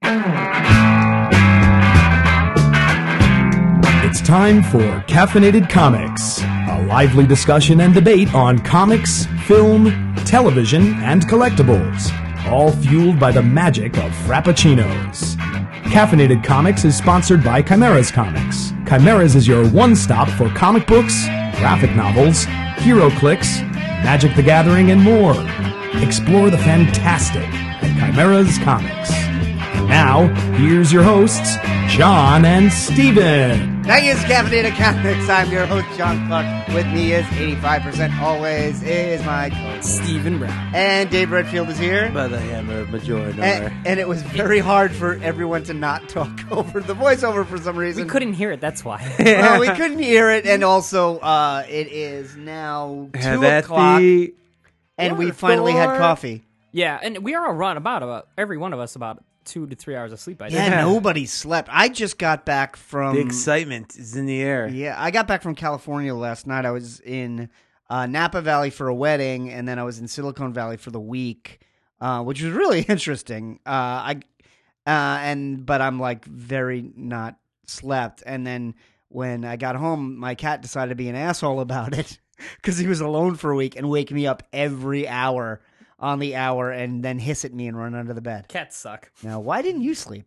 It's time for Caffeinated Comics, a lively discussion and debate on comics, film, television, and collectibles, all fueled by the magic of Frappuccinos. Caffeinated Comics is sponsored by Chimeras Comics. Chimeras is your one-stop for comic books, graphic novels, HeroClix, Magic the Gathering, and more. Explore the fantastic at Chimeras Comics. And now, here's your hosts, John and Steven. That is Caffeinated Comics. I'm your host, John Clark. With me is 85% always is my co-host, Steven Brown. And Dave Redfield is here. By the hammer of Majora. And it was very hard for everyone to not talk over the voiceover for some reason. We couldn't hear it, that's why. Well, we couldn't hear it, and also it is now 2 o'clock, and we finally had coffee. Yeah, and we are about every one of us about 2 to 3 hours of sleep. I think. Yeah, nobody slept. I just got back from... The excitement is in the air. Yeah, I got back from California last night. I was in Napa Valley for a wedding, and then I was in Silicon Valley for the week, which was really interesting. But I'm like very not slept. And then when I got home, my cat decided to be an asshole about it because he was alone for a week and wake me up every hour on the hour and then hiss at me and run under the bed. Cats suck. Now, why didn't you sleep?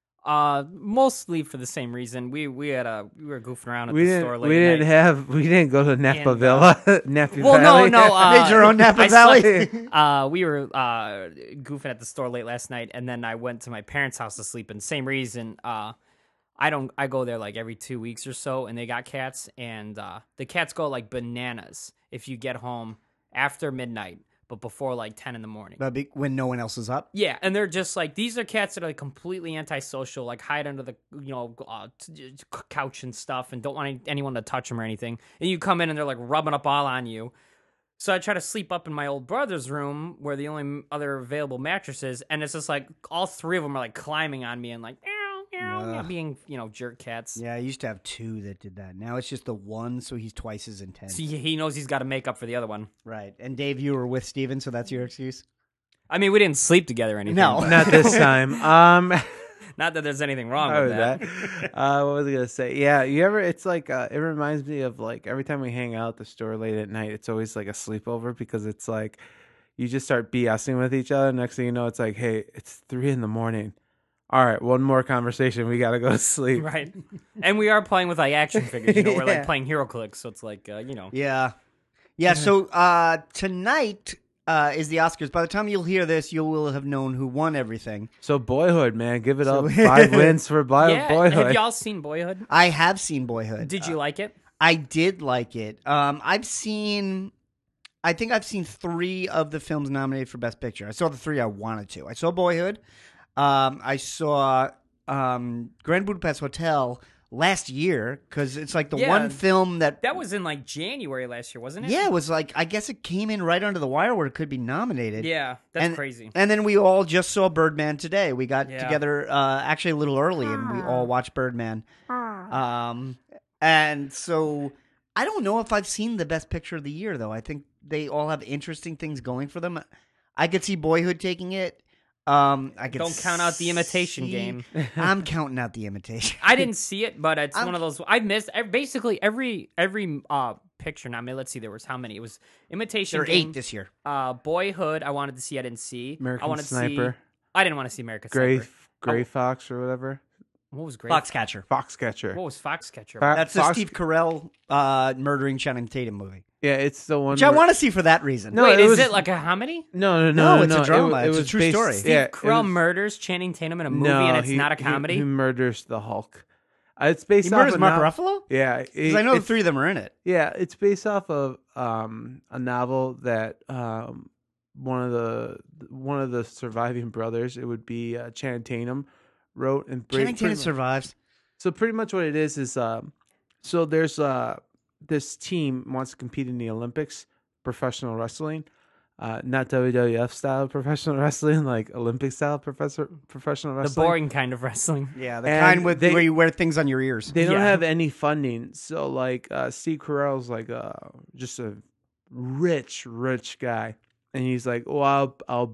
Mostly for the same reason. We were goofing around at the store late We didn't go to Napa Villa. Napa well, Valley. no. Made your own Napa Valley. We were goofing at the store late last night, and then I went to my parents' house to sleep. And same reason. I go there like every 2 weeks or so, and they got cats, and the cats go like bananas if you get home after midnight, but before like 10 in the morning. When no one else is up? Yeah, and they're just like, these are cats that are like completely antisocial, like hide under the couch and stuff and don't want anyone to touch them or anything. And you come in and they're like rubbing up all on you. So I try to sleep up in my old brother's room where the only other available mattress is, and it's just like all 3 of them are like climbing on me and like being jerk cats. Yeah, I used to have 2 that did that. Now it's just the one, so he's twice as intense. So he knows he's got to make up for the other one. Right. And Dave, you were with Steven, so that's your excuse? I mean, we didn't sleep together or anything. No. Not this time. Not that there's anything wrong with that. What was I gonna say? Yeah, it's like it reminds me of like every time we hang out at the store late at night, it's always like a sleepover because it's like you just start BSing with each other. Next thing you know, it's like, hey, it's 3 a.m. All right, one more conversation. We gotta go to sleep. Right. And we are playing with like action figures. We're like playing HeroClix, so it's like Yeah. Yeah. So tonight is the Oscars. By the time you'll hear this, you will have known who won everything. So Boyhood, man, give it up. 5 wins for Boyhood. Have y'all seen Boyhood? I have seen Boyhood. Did you like it? I did like it. I think I've seen 3 of the films nominated for Best Picture. I saw the 3 I wanted to. I saw Boyhood. I saw Grand Budapest Hotel last year because it's like the one film that was in like January last year, wasn't it? Yeah, it was like I guess it came in right under the wire where it could be nominated. Yeah, that's crazy. And then we all just saw Birdman today. We got together actually a little early, and we all watched Birdman. And so I don't know if I've seen the Best Picture of the year though. I think they all have interesting things going for them. I could see Boyhood taking it. Don't count out the Imitation Game. I'm counting out the Imitation. I didn't see it, but it's one of those I missed. Basically every picture. Now, let's see. There was how many? It was Imitation Game. There are 8 this year. Boyhood. I wanted to see. I didn't see. American Sniper. I didn't want to see American Sniper. Gray Fox or whatever. What was Gray? Foxcatcher. What was Foxcatcher? That's the Steve Carell murdering Channing Tatum movie. Yeah, it's the one. Which I want to see for that reason. No, wait, is it like a comedy? No, it's a drama. It's a true story. Steve Carell murders Channing Tatum in a movie, and it's not a comedy. He murders the Hulk. It's based. He off murders Mark Ruffalo. Yeah, because I know the 3 of them are in it. Yeah, it's based off of a novel that one of the surviving brothers. It would be Channing Tatum wrote, and Channing Tatum survives. So pretty much what it is so there's this team wants to compete in the Olympics, professional wrestling, not WWF style professional wrestling, like Olympic style professional wrestling. The boring kind of wrestling. Yeah, the kind where you wear things on your ears. They don't have any funding, so like Steve Carell's like just a rich guy, and he's like, well, I'll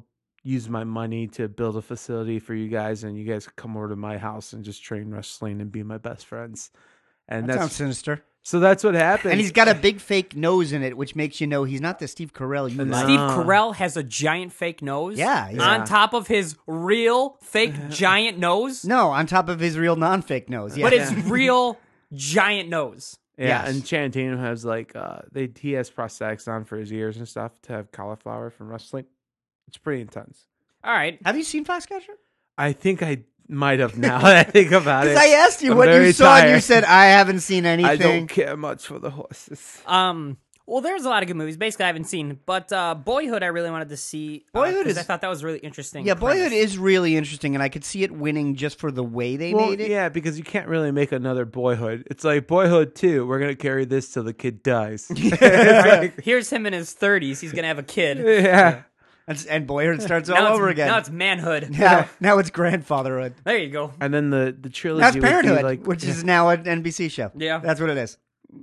use my money to build a facility for you guys, and you guys can come over to my house and just train wrestling and be my best friends. And That that's sounds sinister. so that's what happened. And he's got a big fake nose in it, which makes you know he's not the Steve Carell you No. like. Steve Carell has a giant fake nose. Yeah, he's- On top of his real fake giant nose. No, on top of his real non-fake nose. Yeah. But it's real giant nose. Yeah, Yes. and Channing Tatum has like he has prosthetics on for his ears and stuff to have cauliflower from wrestling. It's pretty intense. All right. Have you seen Foxcatcher? I think I might have now that I think about it. Because I asked you I'm what you very saw, and you tired. said I haven't seen anything. I don't care much for the horses. Well, there's a lot of good movies. Basically, I haven't seen, but Boyhood, I really wanted to see. Boyhood 'cause is- I thought that was really interesting. Yeah, Boyhood premise. is really interesting, and I could see it winning just for the way they Well, made it. yeah, because you can't really make another Boyhood. It's like Boyhood 2, we're gonna carry this till the kid dies. Here's him in his 30s. He's gonna have a kid. Yeah. And Boyhood starts all Now it's- over again. Now it's manhood. Now it's grandfatherhood. There you go. And then the trilogy Now it's would be Parenthood, like, which is now an NBC show. Yeah. That's what it is.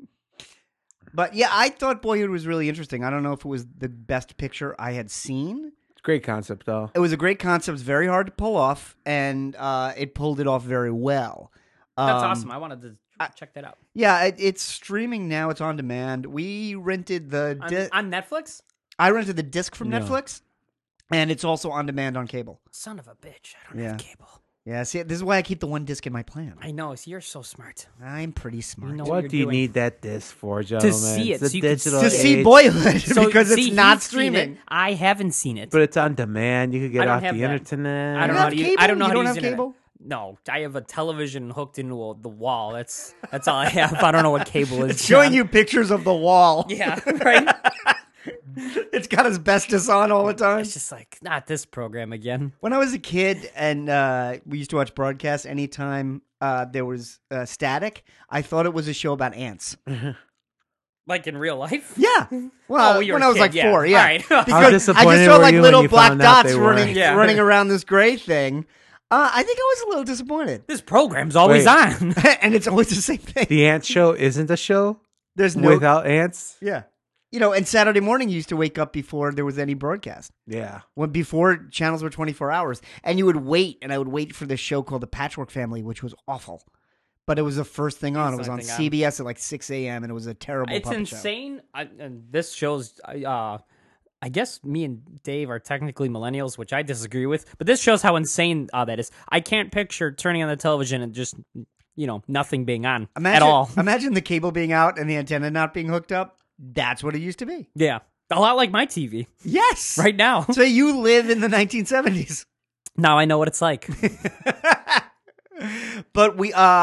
But yeah, I thought Boyhood was really interesting. I don't know if it was the best picture I had seen. great concept though. It was a great concept. It's very hard to pull off, and it pulled it off very well. That's awesome. I wanted to check that out. Yeah, it's streaming now. It's on demand. We rented the On Netflix? I rented the disc from Yeah. Netflix, and it's also on demand on cable. Son of a bitch. I don't Yeah. have cable. Yeah, see, this is why I keep the one disc in my plan. I know. See, you're so smart. I'm pretty smart. You know What you're do you doing. need that disc for, gentlemen? see it, It's so a you can digital To see age, Boyhood So, because see, it's not he's seen streaming. it. I haven't seen it. but it's on demand. You could I get don't off have the that. internet. I don't You know how have to use. cable? I don't know You how don't to have use internet. cable? No, I have a television hooked into the wall. That's all I have. I don't know what cable is. It's showing John. you pictures of the wall. Yeah, right. It's got asbestos on all the time. It's just like not this program again. When I was a kid and we used to watch broadcasts, anytime there was static, I thought it was a show about ants. Like in real life. Yeah. Well, Oh, you were when a I was kid, like yeah. 4, yeah. All right. Because How I just disappointed saw were like you when little you black found out dots they running weren't? Yeah. running around this gray thing. I think I was a little disappointed. This program's always Wait. on. And it's always the same thing. The ant show isn't a show There's no without ants. Yeah. You know, and Saturday morning you used to wake up before there was any broadcast. Yeah. When before channels were 24 hours. And you would wait, and I would wait for this show called The Patchwork Family, which was awful. But it was the first thing on. It was on First thing on. CBS at like 6 a.m., and it was a terrible It's puppet show. insane. And this shows. I guess me and Dave are technically millennials, which I disagree with. But this shows how insane that is. I can't picture turning on the television and just nothing being on at all. Imagine the cable being out and the antenna not being hooked up. That's what it used to be. Yeah, a lot like my TV Yes. right now. So you live in the 1970s. Now I know what it's like. But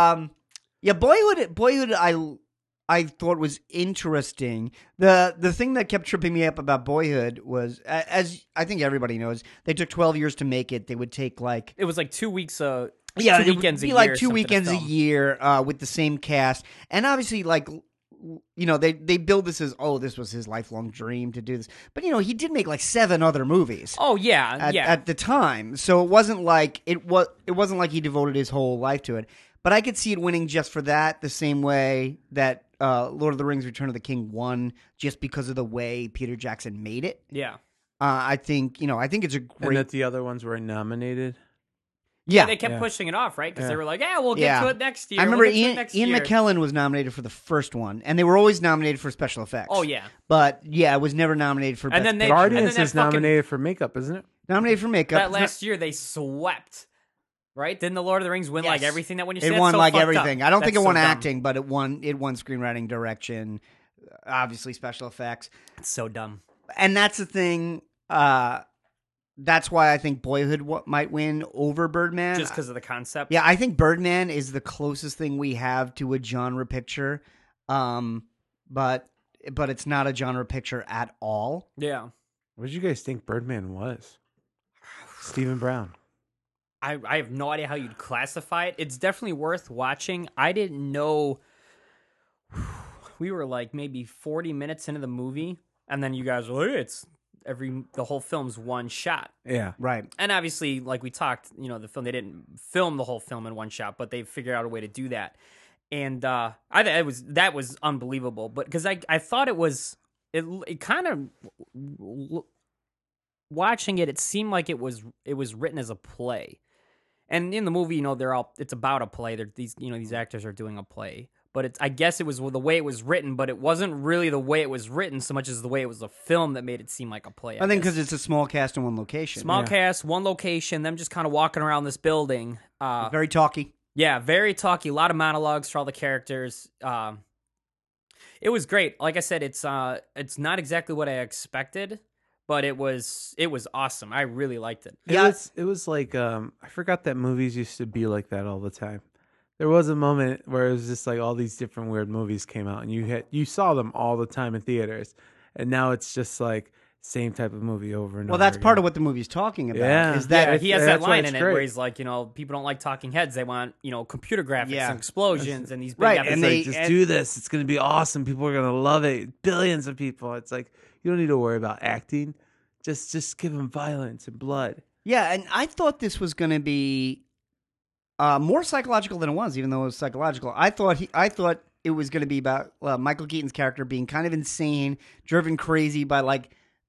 Boyhood I thought was interesting. The thing that kept tripping me up about Boyhood was, as I think everybody knows, they took 12 years to make it. They would take like It was like 2 weeks. yeah, 2 it would weekends a be year. like or 2 something to weekends a film. year with the same cast, and obviously like. They build this as, oh, this was his lifelong dream to do this, but he did make like 7 other movies. Oh yeah, At the time, so it wasn't like it wasn't like he devoted his whole life to it. But I could see it winning just for that, the same way that Lord of the Rings: Return of the King won, just because of the way Peter Jackson made it. yeah. I think it's a And great. that the other ones were nominated. Yeah, They kept Yeah. pushing it off, right? Because Yeah. they were like, "Yeah, we'll get Yeah. to it next year." I remember we'll get to it Ian next year. McKellen was nominated for the first one, and they were always nominated for special effects. Oh yeah, but yeah, it was never nominated for. And best then they- picture. and Guardians that is fucking- nominated for makeup, isn't it? nominated for makeup. that last year they swept. Right? Didn't the Lord of the Rings win like Yes. everything that when you It said won so like fucked everything. Up. I don't think it That's won so dumb. acting, but it won screenwriting, direction, obviously special effects. It's so dumb. And that's the thing. That's why I think Boyhood might win over Birdman. Just because of the concept. Yeah, I think Birdman is the closest thing we have to a genre picture, but it's not a genre picture at all. Yeah. What did you guys think Birdman was? Stephen Brown. I have no idea how you'd classify it. It's definitely worth watching. I didn't know. We were like maybe 40 minutes into the movie, and then you guys were like, the whole film's one shot. Yeah. Right. And obviously, like we talked, the film, they didn't film the whole film in one shot, but they figured out a way to do that. And that was unbelievable. But because I thought it kind of watching it, it seemed like it was written as a play. And in the movie, it's about a play. These actors are doing a play. But I guess it was the way it was written, but it wasn't really the way it was written so much as the way it was a film that made it seem like a play. I think because it's a small cast in one location. Small cast, one location, them just kind of walking around this building. Very talky. Yeah, very talky. A lot of monologues for all the characters. It was great. Like I said, it's not exactly what I expected, but it was awesome. I really liked it. It was like I forgot that movies used to be like that all the time. There was a moment where it was just like all these different weird movies came out, and you saw them all the time in theaters, and now it's just like same type of movie over and over. Well, that's again. part of what the movie's talking about. Yeah. Is that he has that line in it great. where he's like, people don't like talking heads. They want, computer graphics Yeah. and explosions and these big Right, epics. and It's like, just do this. It's going to be awesome. People are going to love it. Billions of people. It's like, you don't need to worry about acting. Just give them violence and blood. Yeah, and I thought this was going to be more psychological than it was, even though it was psychological. I thought it was going to be about Michael Keaton's character being kind of insane, driven crazy by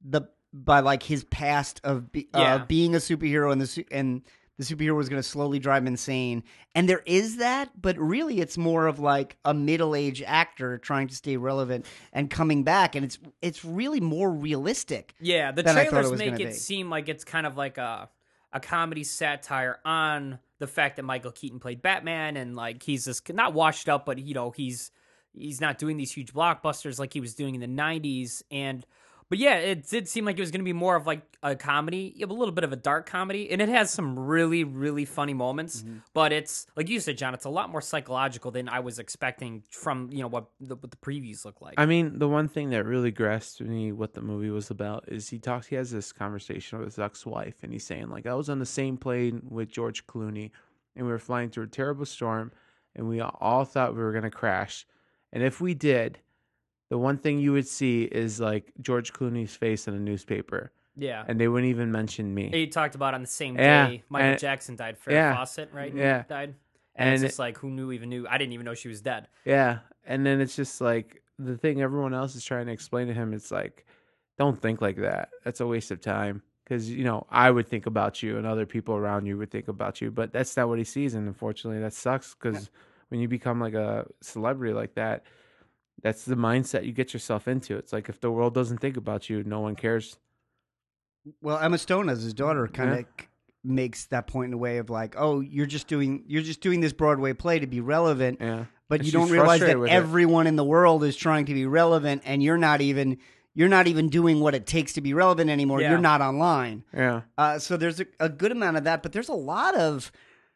his past of being a superhero, and the superhero was going to slowly drive him insane. And there is that, but really it's more of like a middle-aged actor trying to stay relevant and coming back, and it's really more realistic. Yeah, the than I thought trailers it was make gonna it be. seem like it's kind of like a comedy satire on the fact that Michael Keaton played Batman, and like he's just not washed up, but he's not doing these huge blockbusters like he was doing in the 90s. But yeah, it did seem like it was going to be more of like a comedy, a little bit of a dark comedy, and it has some really, really funny moments. Mm-hmm. But it's like you said, John, it's a lot more psychological than I was expecting from what the previews look like. I mean, the one thing that really grasped me what the movie was about is he has this conversation with his ex-wife, and he's saying, like, I was on the same plane with George Clooney, and we were flying through a terrible storm, and we all thought we were going to crash. And if we did, the one thing you would see is, like, George Clooney's face in a newspaper. Yeah. And they wouldn't even mention me. He talked about on the same Yeah, day Michael and- Jackson died. Farrah Fawcett, right? Yeah. Died. And it's And just like, who knew? I didn't even know she was dead. Yeah. And then it's just like the thing everyone else is trying to explain to him. It's like, don't think like that. That's a waste of time. Because, I would think about you and other people around you would think about you. But that's not what he sees. And unfortunately, that sucks because when you become like a celebrity like that, that's the mindset you get yourself into. It's like if the world doesn't think about you, no one cares. Well, Emma Stone as his daughter kind of makes that point in a way of like, oh, you're just doing this Broadway play to be relevant, Yeah. but And you she's don't realize that frustrated with it. everyone in the world is trying to be relevant, and you're not even doing what it takes to be relevant anymore. Yeah. You're not online. Yeah. So there's a good amount of that, but there's a lot of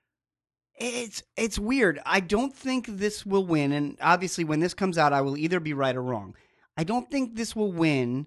it's weird. I don't think this will win, and obviously when this comes out, I will either be right or wrong. I don't think this will win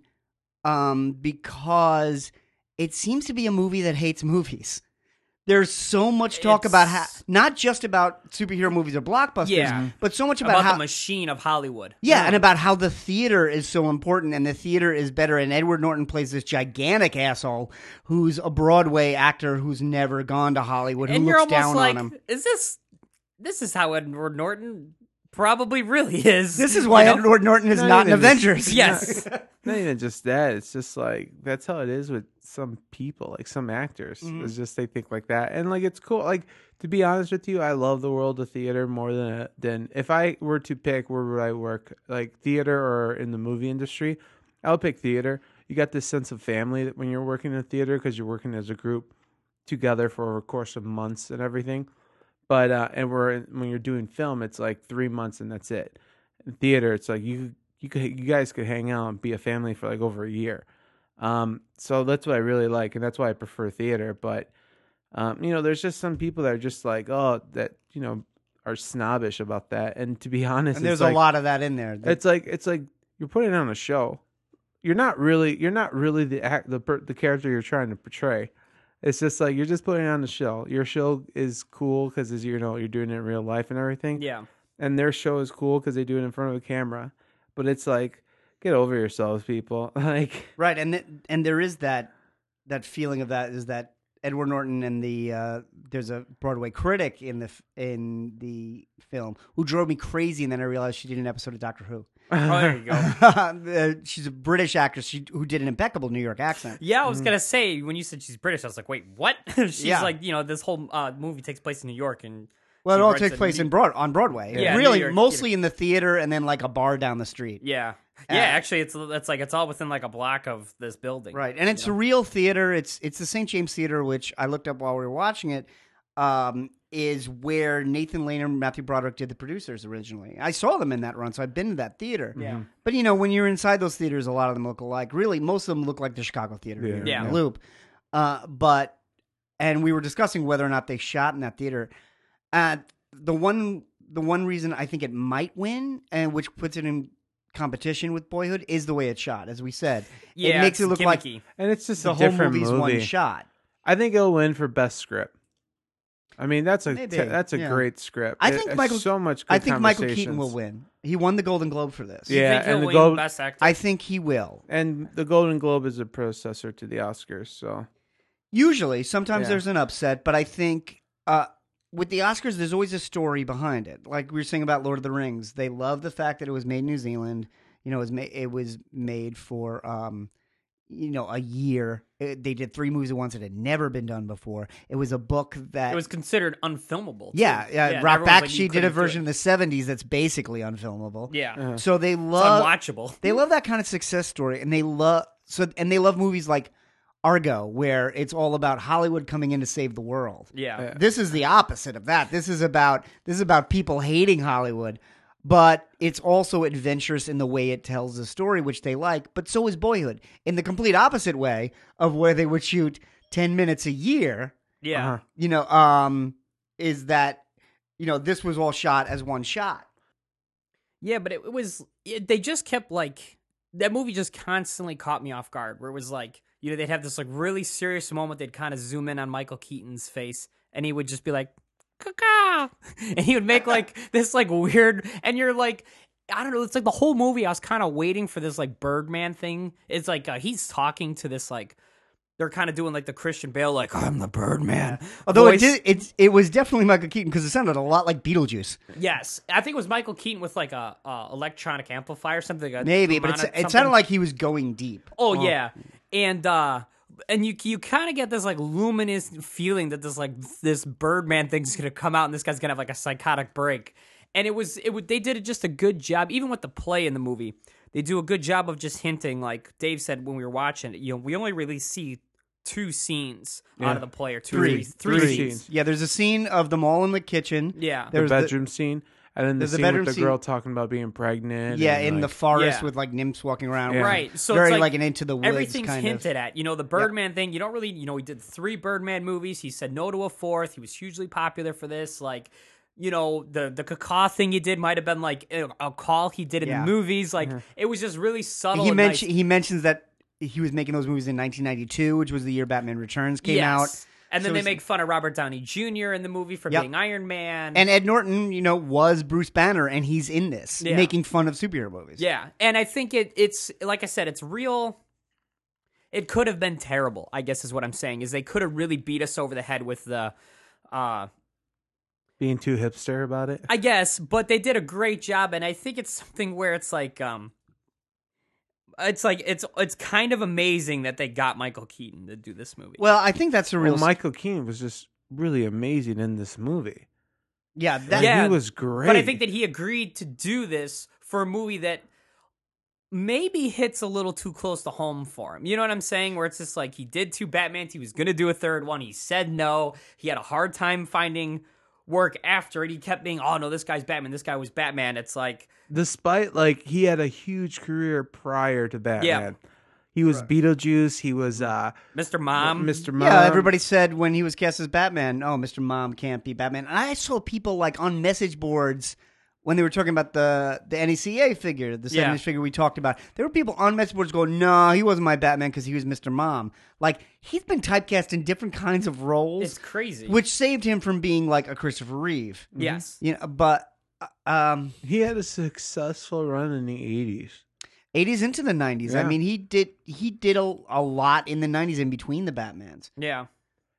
because it seems to be a movie that hates movies. There's so much talk about not just about superhero movies or blockbusters, but so much about how the machine of Hollywood. and about how the theater is so important, and the theater is better. And Edward Norton plays this gigantic asshole who's a Broadway actor who's never gone to Hollywood, who And you're looks almost down like, on him. this is how Edward Norton probably really is. This is why you know? Edward Norton is Not not in even just- Avengers. Yes. Not even just that. It's just like that's how it is with some people, like some actors. Mm-hmm. It's just they think like that, and like it's cool. Like to be honest with you, I love the world of theater more than if I were to pick where would I work, like theater or in the movie industry. I'll pick theater. You got this sense of family that when you're working in theater because you're working as a group together for a course of months and everything. But when you're doing film, it's like 3 months and that's it. In theater, it's like you guys could hang out and be a family for like over a year. So that's what I really like, and that's why I prefer theater. But there's just some people that are just like, that are snobbish about that. And to be honest, And there's it's like, a lot of that in there. It's like you're putting on a show. You're not really the character you're trying to portray. It's just like you're just putting on a show. Your show is cool because you're doing it in real life and everything. Yeah. And their show is cool because they do it in front of a camera. But it's like, get over yourselves, people. Like, Right, and there is that feeling of that is that Edward Norton and there's a Broadway critic in the film who drove me crazy, and then I realized she did an episode of Doctor Who. Oh, there you go. She's a British actress who did an impeccable New York accent. Yeah, I was gonna say when you said she's British, I was like, wait, what? She's Yeah. like, this whole movie takes place in New York, and Well, she it all writes takes a place New- on Broadway. Yeah, really, New York mostly in the theater, and then like a bar down the street. Yeah, actually, it's like it's all within like a block of this building, Right, and it's a real theater. It's the St. James Theater, which I looked up while we were watching it. Is where Nathan Lane and Matthew Broderick did the producers originally. I saw them in that run, so I've been to that theater. Yeah. But when you're inside those theaters, a lot of them look alike. Really, most of them look like the Chicago Theater here Yeah. in the Loop. And we were discussing whether or not they shot in that theater. The one reason I think it might win, and which puts it in competition with Boyhood, is the way it's shot. As we said, Yeah, it makes it's it look like gimmicky. And it's just the a whole different movie's movie. one shot. I think it'll win for best script. I mean, that's a Maybe, yeah. great script. I think It's so much. Good I think Michael Keaton conversations. will win. He won the Golden Globe for this. You Yeah, think he'll and the win gold- Best Actor? I think he will. And the Golden Globe is a predecessor to the Oscars, so Usually, sometimes Yeah. there's an upset, but I think with the Oscars, there's always a story behind it. Like we were saying about Lord of the Rings, they love the fact that it was made in New Zealand. It was made for a year. They did 3 movies at once. It had never been done before. It was a book that It was considered unfilmable. too. yeah. and Ralph everyone's like, Bakshi you did a couldn't do version it. in the 70s that's basically unfilmable. Yeah, So they it's love unwatchable. They love that kind of success story, and they love movies like Argo, where it's all about Hollywood coming in to save the world. Yeah. This is the opposite of that. This is about people hating Hollywood, but it's also adventurous in the way it tells the story, which they like. But so is Boyhood, in the complete opposite way of where they would shoot 10 minutes a year. Yeah. Is that this was all shot as one shot. Yeah, but they just kept like, that movie just constantly caught me off guard, where it was like, they'd have this like really serious moment. They'd kind of zoom in on Michael Keaton's face, and he would just be like, "Caca," and he would make like this like weird, and you're like, I don't know, it's like the whole movie I was kind of waiting for this like Birdman thing. It's like he's talking to this like, they're kind of doing like the Christian Bale, like, I'm the Birdman. Although voice. it was definitely Michael Keaton because it sounded a lot like Beetlejuice. Yes, I think it was Michael Keaton with like a electronic amplifier, something like Maybe, but it sounded like he was going deep. Oh yeah, and you kind of get this like luminous feeling that this Birdman thing's gonna come out and this guy's gonna have like a psychotic break. And they did just a good job, even with the play in the movie. They do a good job of just hinting, like Dave said when we were watching it. We only really see 2 scenes out of the play, or three scenes. Yeah, there's a scene of them all in the kitchen. Yeah, the bedroom scene, and then the there's a scene bedroom with the scene- girl talking about being pregnant. Yeah, and, in the like, forest Yeah. with like nymphs walking around. Yeah. right. So very it's like an Into the Woods everything's kind hinted of. at. The Birdman thing. You don't really, he did 3 Birdman movies. He said no to a 4th. He was hugely popular for this. Like, the caca thing he did might have been like a call he did in the movies. Like, it was just really subtle. He mentions that he was making those movies in 1992, which was the year Batman Returns came out. And then So they it's- make fun of Robert Downey Jr. in the movie for Yep. being Iron Man. And Ed Norton, was Bruce Banner, and he's in this, Yeah. making fun of superhero movies. yeah, and I think it's like I said, it's real. It could have been terrible, I guess is what I'm saying. Is they could have really beat us over the head with the, being too hipster about it. I guess, but they did a great job, and I think it's something where it's like, it's kind of amazing that they got Michael Keaton to do this movie. Well, I think that's a real. Michael Keaton was just really amazing in this movie. Yeah, that, Yeah. He was great. But I think that he agreed to do this for a movie that maybe hits a little too close to home for him. You know what I'm saying? Where it's just like he did 2 Batmans. He was going to do a 3rd one. He said no. He had a hard time finding work after it. He kept being, oh, no, this guy's Batman. This guy was Batman. It's like, despite he had a huge career prior to Batman. Yeah. He was Beetlejuice. He was Mr. Mom. Mr. Mom. Yeah, everybody said when he was cast as Batman, oh, Mr. Mom can't be Batman. And I saw people like on message boards when they were talking about the NECA figure, the 70s figure we talked about. There were people on message boards going, no, he wasn't my Batman because he was Mr. Mom. Like, he's been typecast in different kinds of roles. It's crazy. Which saved him from being like a Christopher Reeve. Yes. But He had a successful run in the 80s. 80s into the 90s. Yeah. I mean, he did a lot in the 90s in between the Batmans. Yeah.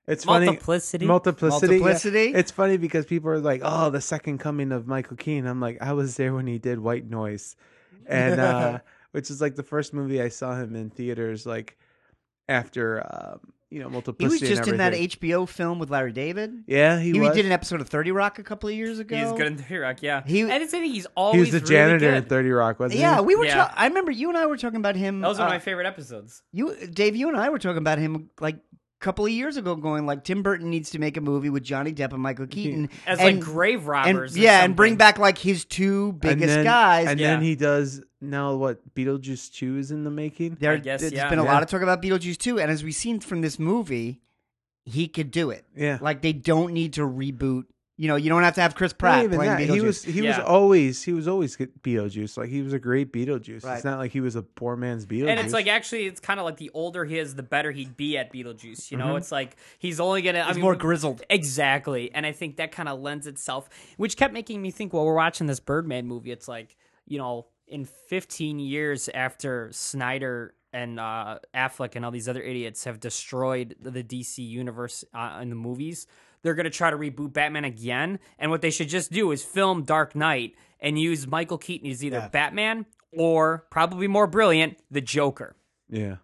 It's funny. Multiplicity. Multiplicity? Yeah. It's funny because people are like, "Oh, the second coming of Michael Keaton." I'm like, I was there when he did White Noise, and which is like the first movie I saw him in theaters. Like after Multiplicity. He was just and in that everything. HBO film with Larry David. Yeah, he was. did an episode of 30 Rock a couple of years ago. He's good in 30 Rock, yeah. He- and it's he's He always was the janitor really in good. 30 Rock, wasn't Yeah, he? we were. Yeah. I remember you and I were talking about him. That was one of my favorite episodes. Dave, you and I were talking about him like a couple of years ago, going like Tim Burton needs to make a movie with Johnny Depp and Michael Keaton As and, like grave robbers. and or and bring something. back like his two biggest guys. And Yeah. then he does now what Beetlejuice 2 is in the making. There, I guess, there's yeah. been a Yeah. lot of talk about Beetlejuice too, and as we've seen from this movie, he could do it. Yeah. Like they don't need to reboot. You don't have to have Chris Not Pratt even playing that. Beetlejuice. He Yeah. was always good Beetlejuice. Like he was a great Beetlejuice. Right. It's not like he was a poor man's Beetlejuice. And it's like actually, it's kind of like the older he is, the better he'd be at Beetlejuice. You know, Mm-hmm. it's like he's only gonna. He's more grizzled. Exactly, and I think that kind of lends itself, which kept making me think. While we're watching this Birdman movie, it's like in 15 years after Snyder and Affleck and all these other idiots have destroyed the DC universe in the movies, they're going to try to reboot Batman again. And what they should just do is film Dark Knight and use Michael Keaton as either Batman or, probably more brilliant, the Joker. yeah.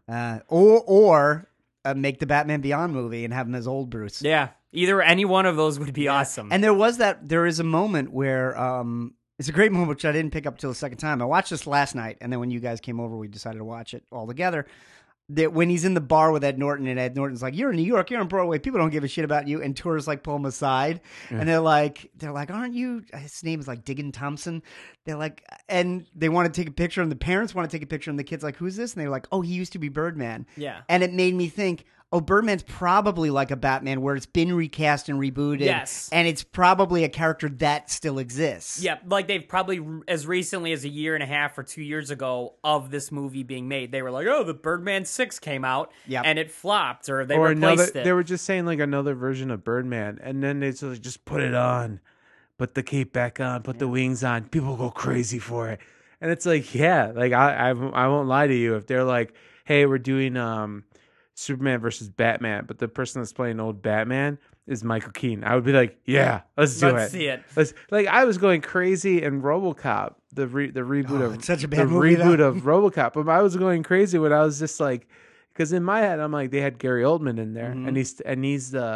Or make the Batman Beyond movie and have him as old Bruce. Yeah, either any one of those would be awesome. And there is a moment where it's a great moment which I didn't pick up till the second time. I watched this last night, and then when you guys came over, we decided to watch it all together. That when he's in the bar with Ed Norton, and Ed Norton's like, "You're in New York, you're on Broadway. People don't give a shit about you." And tourists like pull him aside, and they're like, "Aren't you?" His name is like Diggin Thompson. They're like, and they want to take a picture, and the parents want to take a picture, and the kid's like, "Who's this?" And they're like, "Oh, he used to be Birdman." Yeah. And it made me think, oh, Birdman's probably like a Batman where it's been recast and rebooted. Yes. And it's probably a character that still exists. Yeah, like they've probably, as recently as a year and a half or 2 years ago of this movie being made, they were like, "Oh, the Birdman 6 came out, Yep. and it flopped," or they Or replaced it. they were just saying like another version of Birdman, and then they just put it on, put the cape back on, put the wings on. People go crazy for it, and it's like, yeah, like I won't lie to you if they're like, hey, we're doing Superman versus Batman, but the person that's playing old Batman is Michael Keaton. I would be like, yeah, let's do Let's it. see it. Like I was going crazy in RoboCop, the reboot of it's such a the bad movie, reboot though. of RoboCop. But I was going crazy when I was just like, because in my head I'm like, they had Gary Oldman in there, Mm-hmm. and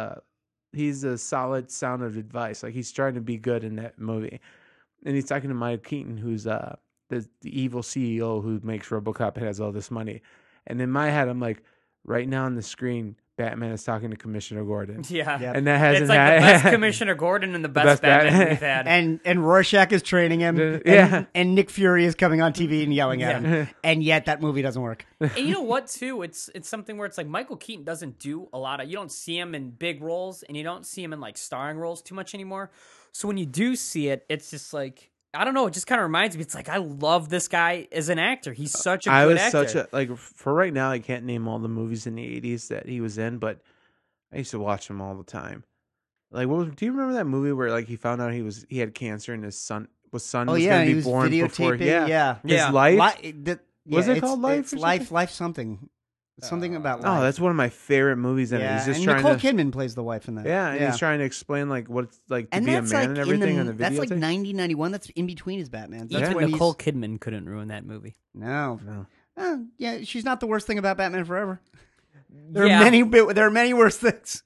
he's a solid sound of advice. Like he's trying to be good in that movie, and he's talking to Michael Keaton, who's the evil CEO who makes RoboCop and has all this money. And in my head I'm like, right now on the screen, Batman is talking to Commissioner Gordon. Yeah. Yep. And that hasn't It's like the had- best Commissioner Gordon and the best, best Batman Batman. we've had. And Rorschach is training him. Yeah. And Nick Fury is coming on TV and yelling at him. And yet that movie doesn't work. And you know what, too? It's something where it's like Michael Keaton doesn't do a lot of. You don't see him in big roles, and you don't see him in like starring roles too much anymore. So when you do see it, it's just like, I don't know. It just kind of reminds me. It's like, I love this guy as an actor. He's such a good actor. For right now, I can't name all the movies in the 80s that he was in, but I used to watch them all the time. Like, do you remember that movie where like he found out he had cancer and his son was Oh, going yeah. to He be was born before videotaping. Yeah. his Yeah. life? Was it called Life It's or Life. something? Life something. Something about life. Oh, that's one of my favorite movies. And yeah. he's just and trying Nicole to Kidman plays the wife in that. yeah, and he's trying to explain like what it's like to And be a that's man like and everything on the that's like videotape. 90, 91. That's in between his Batmans. That's Even when Nicole Kidman couldn't ruin that movie. No. No. Yeah, she's not the worst thing about Batman Forever. There Yeah. are many worse things.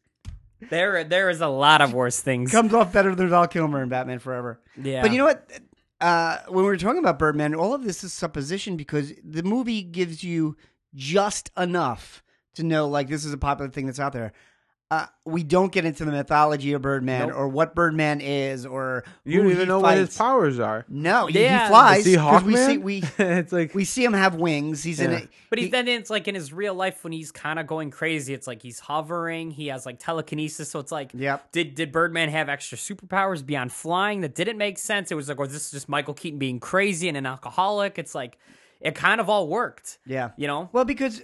There is a lot of worse things. Comes off better than Val Kilmer in Batman Forever. Yeah. But you know what? When we were talking about Birdman, all of this is supposition because the movie gives you just enough to know, like, this is a popular thing that's out there. We don't get into the mythology of Birdman Nope. or what Birdman is or You who don't he even know what his fights. powers are. No, Yeah. he flies. Is he 'cause Hawkman? We It's like we see him have wings. He's in Yeah. it. But then it's like in his real life when he's kind of going crazy, it's like he's hovering. He has like telekinesis. So it's like, Yep. did Birdman have extra superpowers beyond flying that didn't make sense? It was like, this is just Michael Keaton being crazy and an alcoholic. It's like, it kind of all worked. Yeah. You know? Well, because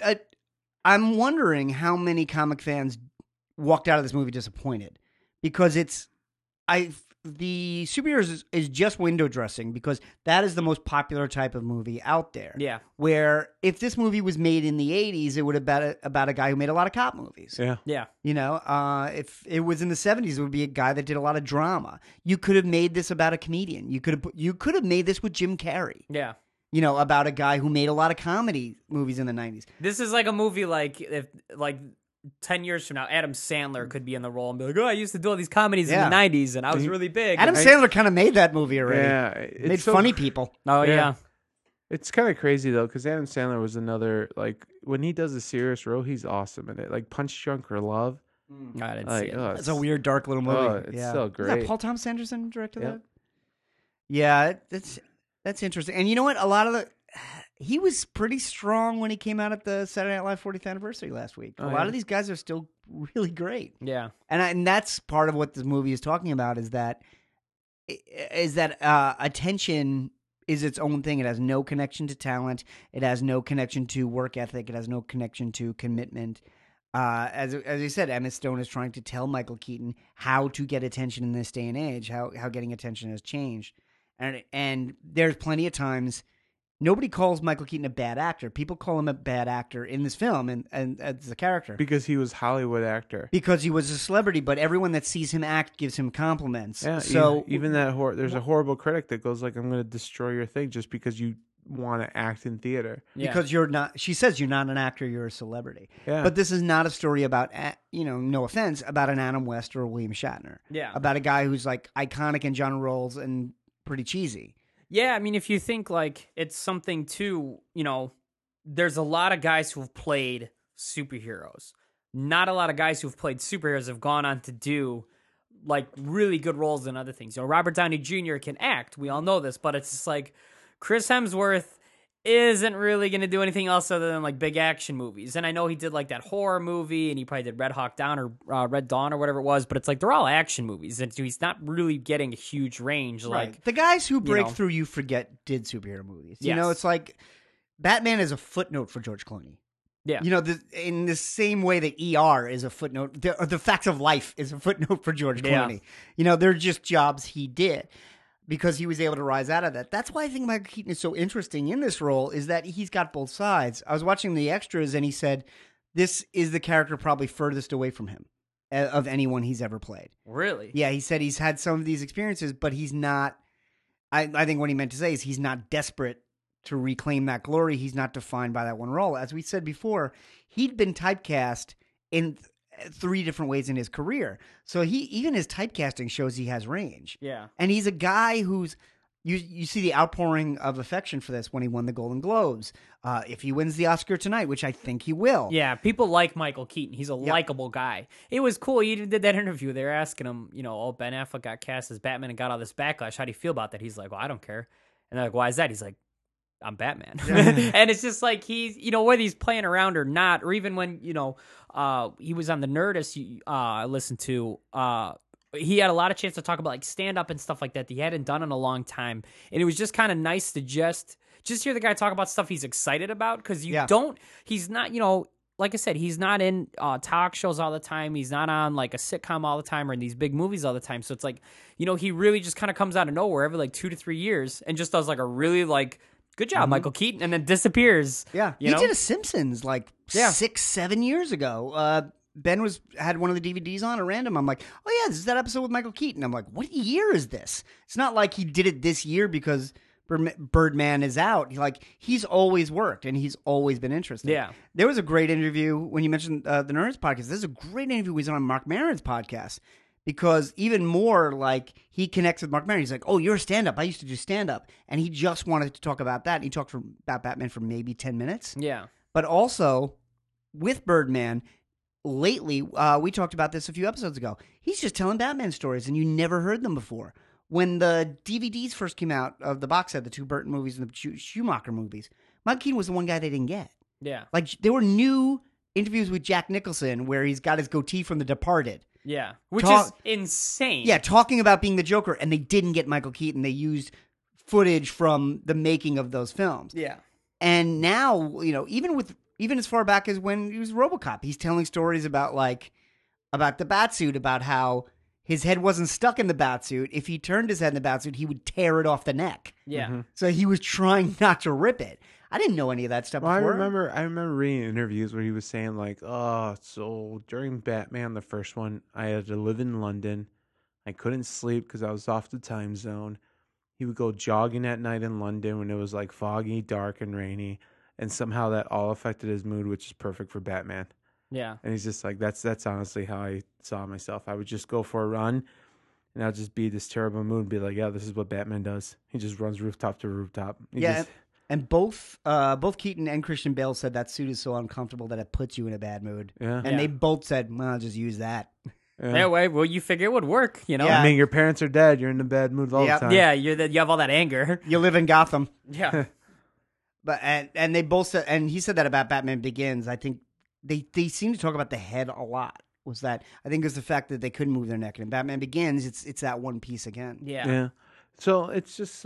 I'm wondering how many comic fans walked out of this movie disappointed because the superheroes is just window dressing because that is the most popular type of movie out there. Yeah. Where if this movie was made in the 80s, it would have been about a guy who made a lot of cop movies. Yeah. Yeah. You know, if it was in the 70s, it would be a guy that did a lot of drama. You could have made this about a comedian. You could have made this with Jim Carrey. Yeah. You know, about a guy who made a lot of comedy movies in the 90s. This is like a movie like if 10 years from now, Adam Sandler could be in the role and be like, "Oh, I used to do all these comedies in the 90s and I was really big." Adam Sandler kind of made that movie already. Yeah. Made funny people. Oh, yeah. It's kind of crazy though, because Adam Sandler was another, like, when he does a serious role, he's awesome in it. Like Punch Drunk Love. I didn't Like, see it. oh, It's a weird, dark little movie. Oh, it's so Is that great. Paul Thomas Anderson directed Yep. that? Yeah, that's interesting. And you know what? A lot of he was pretty strong when he came out at the Saturday Night Live 40th anniversary last week. A lot of these guys are still really great. Yeah. And that's part of what this movie is talking about is that attention is its own thing. It has no connection to talent. It has no connection to work ethic. It has no connection to commitment. As I said, Emma Stone is trying to tell Michael Keaton how to get attention in this day and age, how getting attention has changed. And there's plenty of times nobody calls Michael Keaton a bad actor. People call him a bad actor in this film and as a character. Because he was Hollywood actor. Because he was a celebrity, but everyone that sees him act gives him compliments. Yeah, so even that there's a horrible critic that goes like, "I'm going to destroy your thing just because you want to act in theater." Yeah. because you're not, she says you're not an actor, you're a celebrity. Yeah. But this is not a story about, no offense, about an Adam West or a William Shatner. Yeah. About a guy who's like iconic in genre roles and pretty cheesy. Yeah, I mean, if you think like it's something too, there's a lot of guys who've played superheroes. Not a lot of guys who've played superheroes have gone on to do like really good roles in other things. Robert Downey Jr. can act. We all know this, but it's just like Chris Hemsworth isn't really going to do anything else other than like big action movies. And I know he did like that horror movie and he probably did Red Dawn or whatever it was, but it's like they're all action movies and he's not really getting a huge range. Like the guys who break know. through you forget did superhero movies. Yes. It's like Batman is a footnote for George Clooney. Yeah. In the same way that ER is a footnote, the Facts of Life is a footnote for George Clooney. They're just jobs he did because he was able to rise out of that. That's why I think Michael Keaton is so interesting in this role, is that he's got both sides. I was watching the extras and he said, this is the character probably furthest away from him of anyone he's ever played. Really? Yeah, he said he's had some of these experiences, but he's not, I think what he meant to say is he's not desperate to reclaim that glory. He's not defined by that one role. As we said before, he'd been typecast in 3 different ways in his career. So even his typecasting shows he has range. Yeah. And he's a guy who's, you see the outpouring of affection for this when he won the Golden Globes. If he wins the Oscar tonight, which I think he will. Yeah, people like Michael Keaton. He's a likable guy. It was cool. You did that interview. They were asking him, Ben Affleck got cast as Batman and got all this backlash. How do you feel about that? He's like, well, I don't care. And they're like, why is that? He's like, I'm Batman. And it's just like he's, whether he's playing around or not, or even when, he was on the Nerdist I listened to, he had a lot of chance to talk about like stand up and stuff like that he hadn't done in a long time. And it was just kind of nice to just hear the guy talk about stuff he's excited about. Cause he's not, like I said, he's not in talk shows all the time. He's not on like a sitcom all the time or in these big movies all the time. So it's like, he really just kind of comes out of nowhere every like 2 to 3 years and just does like a really like, good job, Michael Keaton, and then disappears. Yeah. He did a Simpsons like 6-7 years ago. Ben had one of the DVDs on at random. I'm like, oh yeah, this is that episode with Michael Keaton. I'm like, what year is this? It's not like he did it this year because Birdman is out. He's always worked and he's always been interested. Yeah. There was a great interview when you mentioned the Nerds podcast. There's a great interview he's on Mark Maron's podcast. Because even more, like, he connects with Mark Maron. He's like, oh, you're a stand-up. I used to do stand-up. And he just wanted to talk about that. And he talked about Batman for maybe 10 minutes. Yeah. But also, with Birdman, lately, we talked about this a few episodes ago. He's just telling Batman stories, and you never heard them before. When the DVDs first came out of the box set, the 2 Burton movies and the Schumacher movies, Michael Keaton was the one guy they didn't get. Yeah. Like, there were new interviews with Jack Nicholson where he's got his goatee from The Departed. Yeah, which is insane. Yeah, talking about being the Joker, and they didn't get Michael Keaton. They used footage from the making of those films. Yeah. And now, even as far back as when he was RoboCop, he's telling stories about the Batsuit, about how his head wasn't stuck in the batsuit. If he turned his head in the batsuit, he would tear it off the neck. Yeah. So he was trying not to rip it. I didn't know any of that stuff Well, before. I remember reading interviews where he was saying like, "Oh, so during Batman the first one, I had to live in London. I couldn't sleep because I was off the time zone. He would go jogging at night in London when it was like foggy, dark, and rainy, and somehow that all affected his mood, which is perfect for Batman." Yeah. And he's just like, that's honestly how I saw myself. I would just go for a run, and I'd just be this terrible mood and be like, yeah, this is what Batman does. He just runs rooftop to rooftop. And both Keaton and Christian Bale said that suit is so uncomfortable that it puts you in a bad mood. Yeah. And they both said, well, I'll just use that. Anyway, well, you figure it would work, you know? Yeah. I mean, your parents are dead. You're in a bad mood all the time. Yeah, you have all that anger. You live in Gotham. Yeah. But and they both said, and he said that about Batman Begins. I think they seem to talk about the head a lot. Was that I think it was the fact that they couldn't move their neck. And in Batman Begins, it's that one piece again. Yeah. So it's just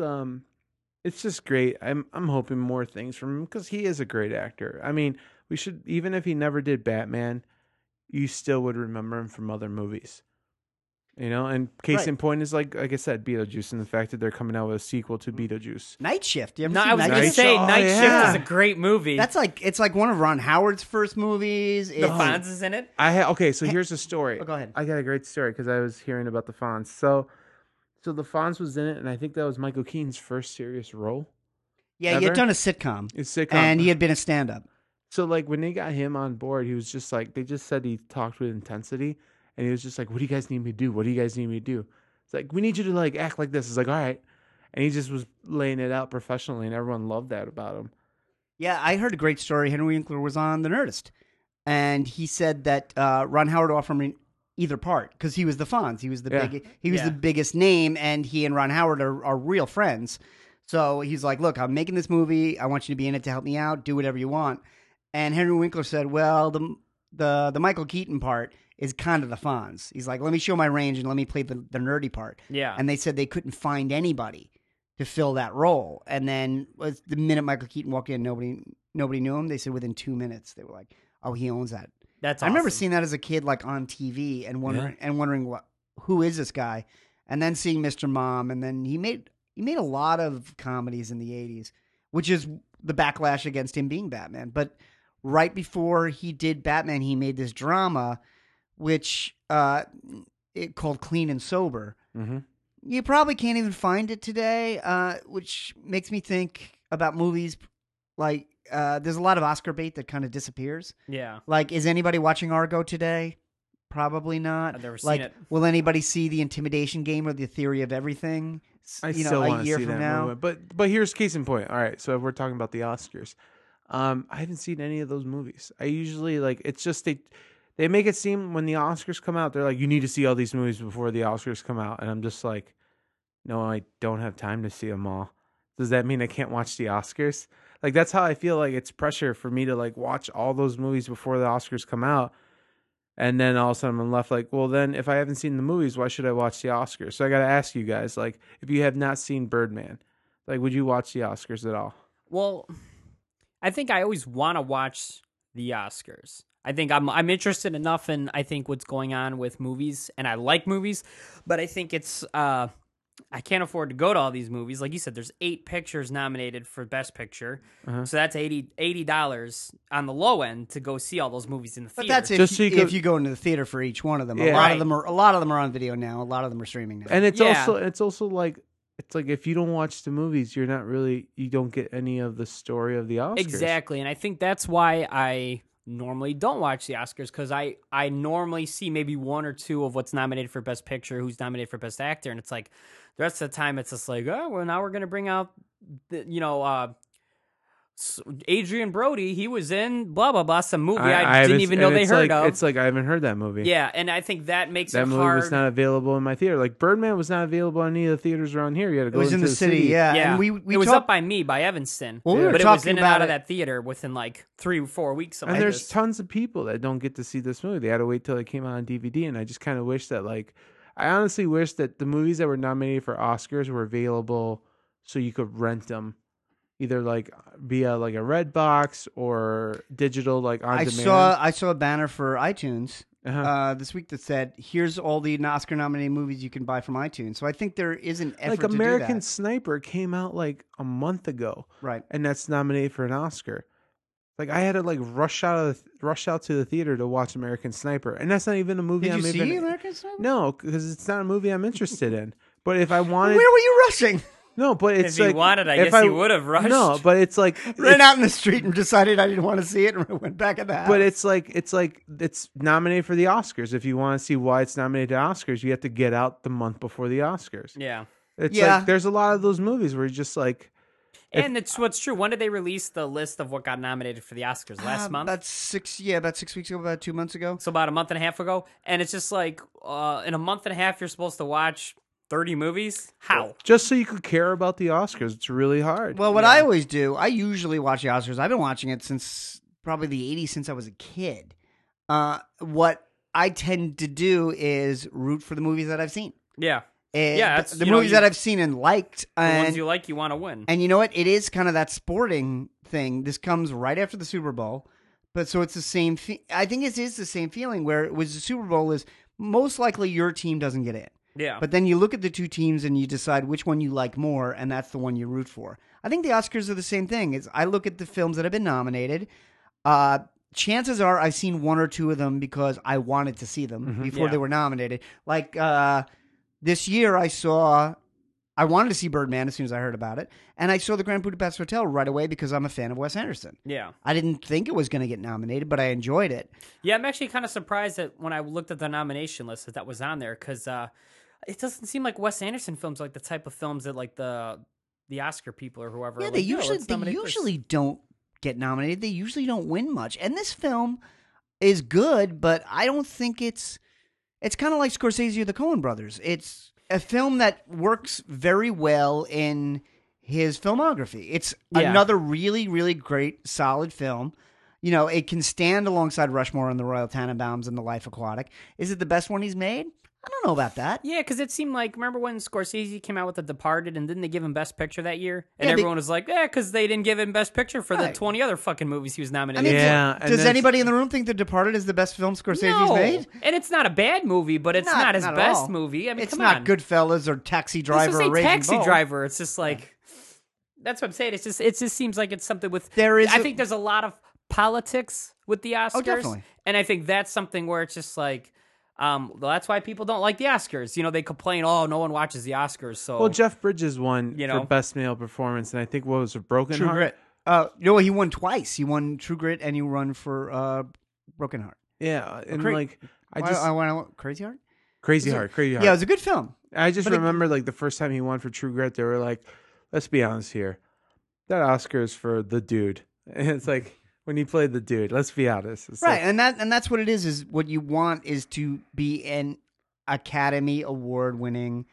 great. I'm hoping more things from him because he is a great actor. I mean, we should, even if he never did Batman, you still would remember him from other movies. You know, and case in point is like I said, Beetlejuice, and the fact that they're coming out with a sequel to Beetlejuice. Night Shift. You ever No, seen I was Night going to Shift? say Oh, Night yeah. Shift is a great movie. It's like one of Ron Howard's first movies. the Fonz is in it. Okay, so here's the story. Oh, go ahead. I got a great story because I was hearing about the Fonz. So the Fonz was in it, and I think that was Michael Keaton's first serious role. Yeah, he had done a sitcom. It's sitcom. And he had been a stand-up. So like when they got him on board, he was just like, they just said he talked with intensity, and he was just like, what do you guys need me to do? What do you guys need me to do? It's like, we need you to like act like this. It's like, all right. And he just was laying it out professionally, and everyone loved that about him. Yeah, I heard a great story. Henry Winkler was on The Nerdist, and he said that Ron Howard offered him either part because he was the Fonz. He was the biggest name, and he and Ron Howard are real friends. So he's like, look, I'm making this movie. I want you to be in it to help me out. Do whatever you want. And Henry Winkler said, well, the Michael Keaton part is kind of the Fonz. He's like, let me show my range and let me play the nerdy part. Yeah. And they said they couldn't find anybody to fill that role. And then the minute Michael Keaton walked in, nobody knew him. They said within 2 minutes, they were like, oh, he owns that. That's I remember awesome. seeing that as a kid, like on TV and wondering who is this guy? And then seeing Mr. Mom. And then he made a lot of comedies in the 80s, which is the backlash against him being Batman. But right before he did Batman, he made this drama, which it called Clean and Sober. Mm-hmm. You probably can't even find it today, which makes me think about movies like there's a lot of Oscar bait that kind of disappears. Yeah. Like, is anybody watching Argo today? Probably not. I've never seen like, it. will anybody see The Intimidation Game or The Theory of Everything? I still a want to year see from that now. movie. But here's case in point. All right, so if we're talking about the Oscars, I haven't seen any of those movies. I usually it's just they make it seem when the Oscars come out, they're like, you need to see all these movies before the Oscars come out, and I'm just like, no, I don't have time to see them all. Does that mean I can't watch the Oscars? Like, that's how I feel like it's pressure for me to like watch all those movies before the Oscars come out. And then all of a sudden I'm left like, well, then if I haven't seen the movies, why should I watch the Oscars? So I got to ask you guys, like, if you have not seen Birdman, like, would you watch the Oscars at all? Well, I think I always want to watch the Oscars. I think I'm interested enough in I think what's going on with movies, and I like movies, but I think it's I can't afford to go to all these movies. Like you said, there's 8 pictures nominated for Best Picture, so that's $80 on the low end to go see all those movies in the But theater. that's Just so if you go into the theater for each one of them. Yeah. A lot Right. of them are on video now. A lot of them are streaming now. And it's Yeah. also like, it's like if you don't watch the movies, you don't get any of the story of the Oscars. Exactly, and I think that's why I normally don't watch the Oscars, because I normally see maybe 1 or 2 of what's nominated for Best Picture, who's nominated for Best Actor, and it's like the rest of the time it's just like, oh, well, now we're going to bring out, Adrian Brody, he was in blah, blah, blah, some movie I didn't even know they heard of. It's like I haven't heard that movie. Yeah, and I think that makes That it movie hard. was not available in my theater. Like Birdman was not available in any of the theaters around here. You had to It go was in into the city, yeah. Yeah, And we it was talked- up by me, by Evanston. Well, we were but it was talking in and out about of it- that theater within like 3 or 4 weeks. And there's tons of people that don't get to see this movie. They had to wait till it came out on DVD. And I just kind of wish that, like, I honestly wish that the movies that were nominated for Oscars were available so you could rent them, either like via like a Redbox or digital, like on demand. I saw a banner for iTunes, this week that said, "Here's all the Oscar-nominated movies you can buy from iTunes." So I think there is an effort Like to do American that. Sniper came out like a month ago, Right. and that's nominated for an Oscar. Like I had to like rush out to the theater to watch American Sniper, and that's not even a movie. Did I'm you see even, American Sniper? No, because it's not a movie I'm interested in. But if I wanted, Where were you rushing? no, but it's If like he wanted, I if guess he would have rushed. No, but it's like Ran out in the street and decided I didn't want to see it and went back in the house. But it's nominated for the Oscars. If you want to see why it's nominated to Oscars, you have to get out the month before the Oscars. Yeah. It's Yeah. like there's a lot of those movies where you're just like, And it's what's true. When did they release the list of what got nominated for the Oscars? Last month? About 6 weeks ago, about 2 months ago. So about a month and a half ago. And it's just like, in a month and a half, you're supposed to watch 30 movies? How? just so you could care about the Oscars. It's really hard. Well, what I always do, I usually watch the Oscars. I've been watching it since probably the 80s, since I was a kid. What I tend to do is root for the movies that I've seen. Yeah. And Yeah, it's, the you know, movies that I've seen and liked. The And, ones you like, you want to win. and you know what? It is kind of that sporting thing. This comes right after the Super Bowl. But so it's the same. I think it is the same feeling where it was the Super Bowl is most likely your team doesn't get in. Yeah. But then you look at the two teams and you decide which one you like more, and that's the one you root for. I think the Oscars are the same thing. Is I look at the films that have been nominated. Chances are I've seen one or two of them because I wanted to see them before Yeah. they were nominated. Like this year, I wanted to see Birdman as soon as I heard about it, and I saw the Grand Budapest Hotel right away because I'm a fan of Wes Anderson. Yeah. I didn't think it was going to get nominated, but I enjoyed it. Yeah, I'm actually kind of surprised that when I looked at the nomination list that was on there because it doesn't seem like Wes Anderson films like the type of films that like the Oscar people or whoever. Yeah, are they like, "Yo, usually let's nominate this." don't get nominated. They usually don't win much. And this film is good, but I don't think it's kind of like Scorsese or the Coen brothers. It's a film that works very well in his filmography. It's Yeah. another really, really great, solid film. You know, it can stand alongside Rushmore and the Royal Tenenbaums and The Life Aquatic. Is it the best one he's made? I don't know about that. Yeah, because it seemed like, remember when Scorsese came out with The Departed and didn't they give him Best Picture that year? And Yeah, everyone was like, yeah, because they didn't give him Best Picture for the Right. 20 other fucking movies he was I nominated mean, for. Yeah, and does that's- anybody in the room think The Departed is the best film Scorsese's No, made? and it's not a bad movie, but it's not his at best all. movie. I mean, it's come not on. Goodfellas or Taxi Let's Driver just or say Raging Taxi Bull. Driver. It's just like that's what I'm saying. It just seems like it's something with. There is I a- think there's a lot of politics with the Oscars. definitely. And I think that's something where it's just like. Well, that's why people don't like the Oscars. You know, they complain, "Oh, no one watches the Oscars." So, well, Jeff Bridges won You know? for best male performance, and I think what was it, Broken True Heart? Grit. He won twice. He won True Grit and he won for Broken Heart. Yeah, and Cra- like I Why- just went Crazy Heart. Crazy Heart. Yeah, it was a good film. I just but it- remember like the first time he won for True Grit, they were like, "Let's be honest here, that Oscar is for the dude." And it's like when he played the dude. Let's be honest, it's Right, like- and that's what it is. Is what you want is to be an Academy Award winning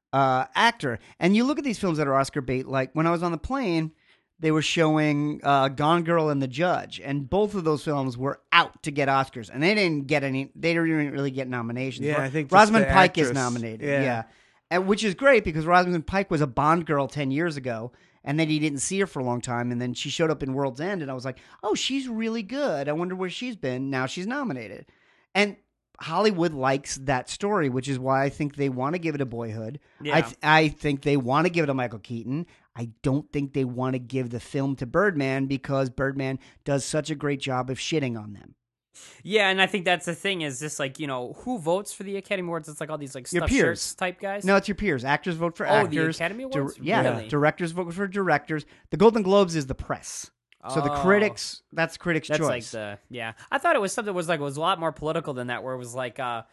actor. And you look at these films that are Oscar bait. Like when I was on the plane, they were showing Gone Girl and The Judge, and both of those films were out to get Oscars, and they didn't get any. They didn't really get nominations. Yeah, I think just Rosamund the Pike is actress. nominated. Yeah. Yeah. And which is great because Rosamund Pike was a Bond girl 10 years ago, and then he didn't see her for a long time, and then she showed up in World's End, and I was like, oh, she's really good. I wonder where she's been. Now she's nominated. And Hollywood likes that story, which is why I think they want to give it a Boyhood. Yeah. I think they want to give it a Michael Keaton. I don't think they want to give the film to Birdman because Birdman does such a great job of shitting on them. yeah, and I think that's the thing is just like who votes for the Academy Awards? It's like all these like Your stuffed peers. shirts type guys. No, it's your peers. Actors vote for Oh, the actors. Academy Awards? Yeah, Really? directors vote for directors. The Golden Globes is the press. So the Oh. critics, that's critics' That's like choice. I thought it was something that was like it was a lot more political than that, where it was like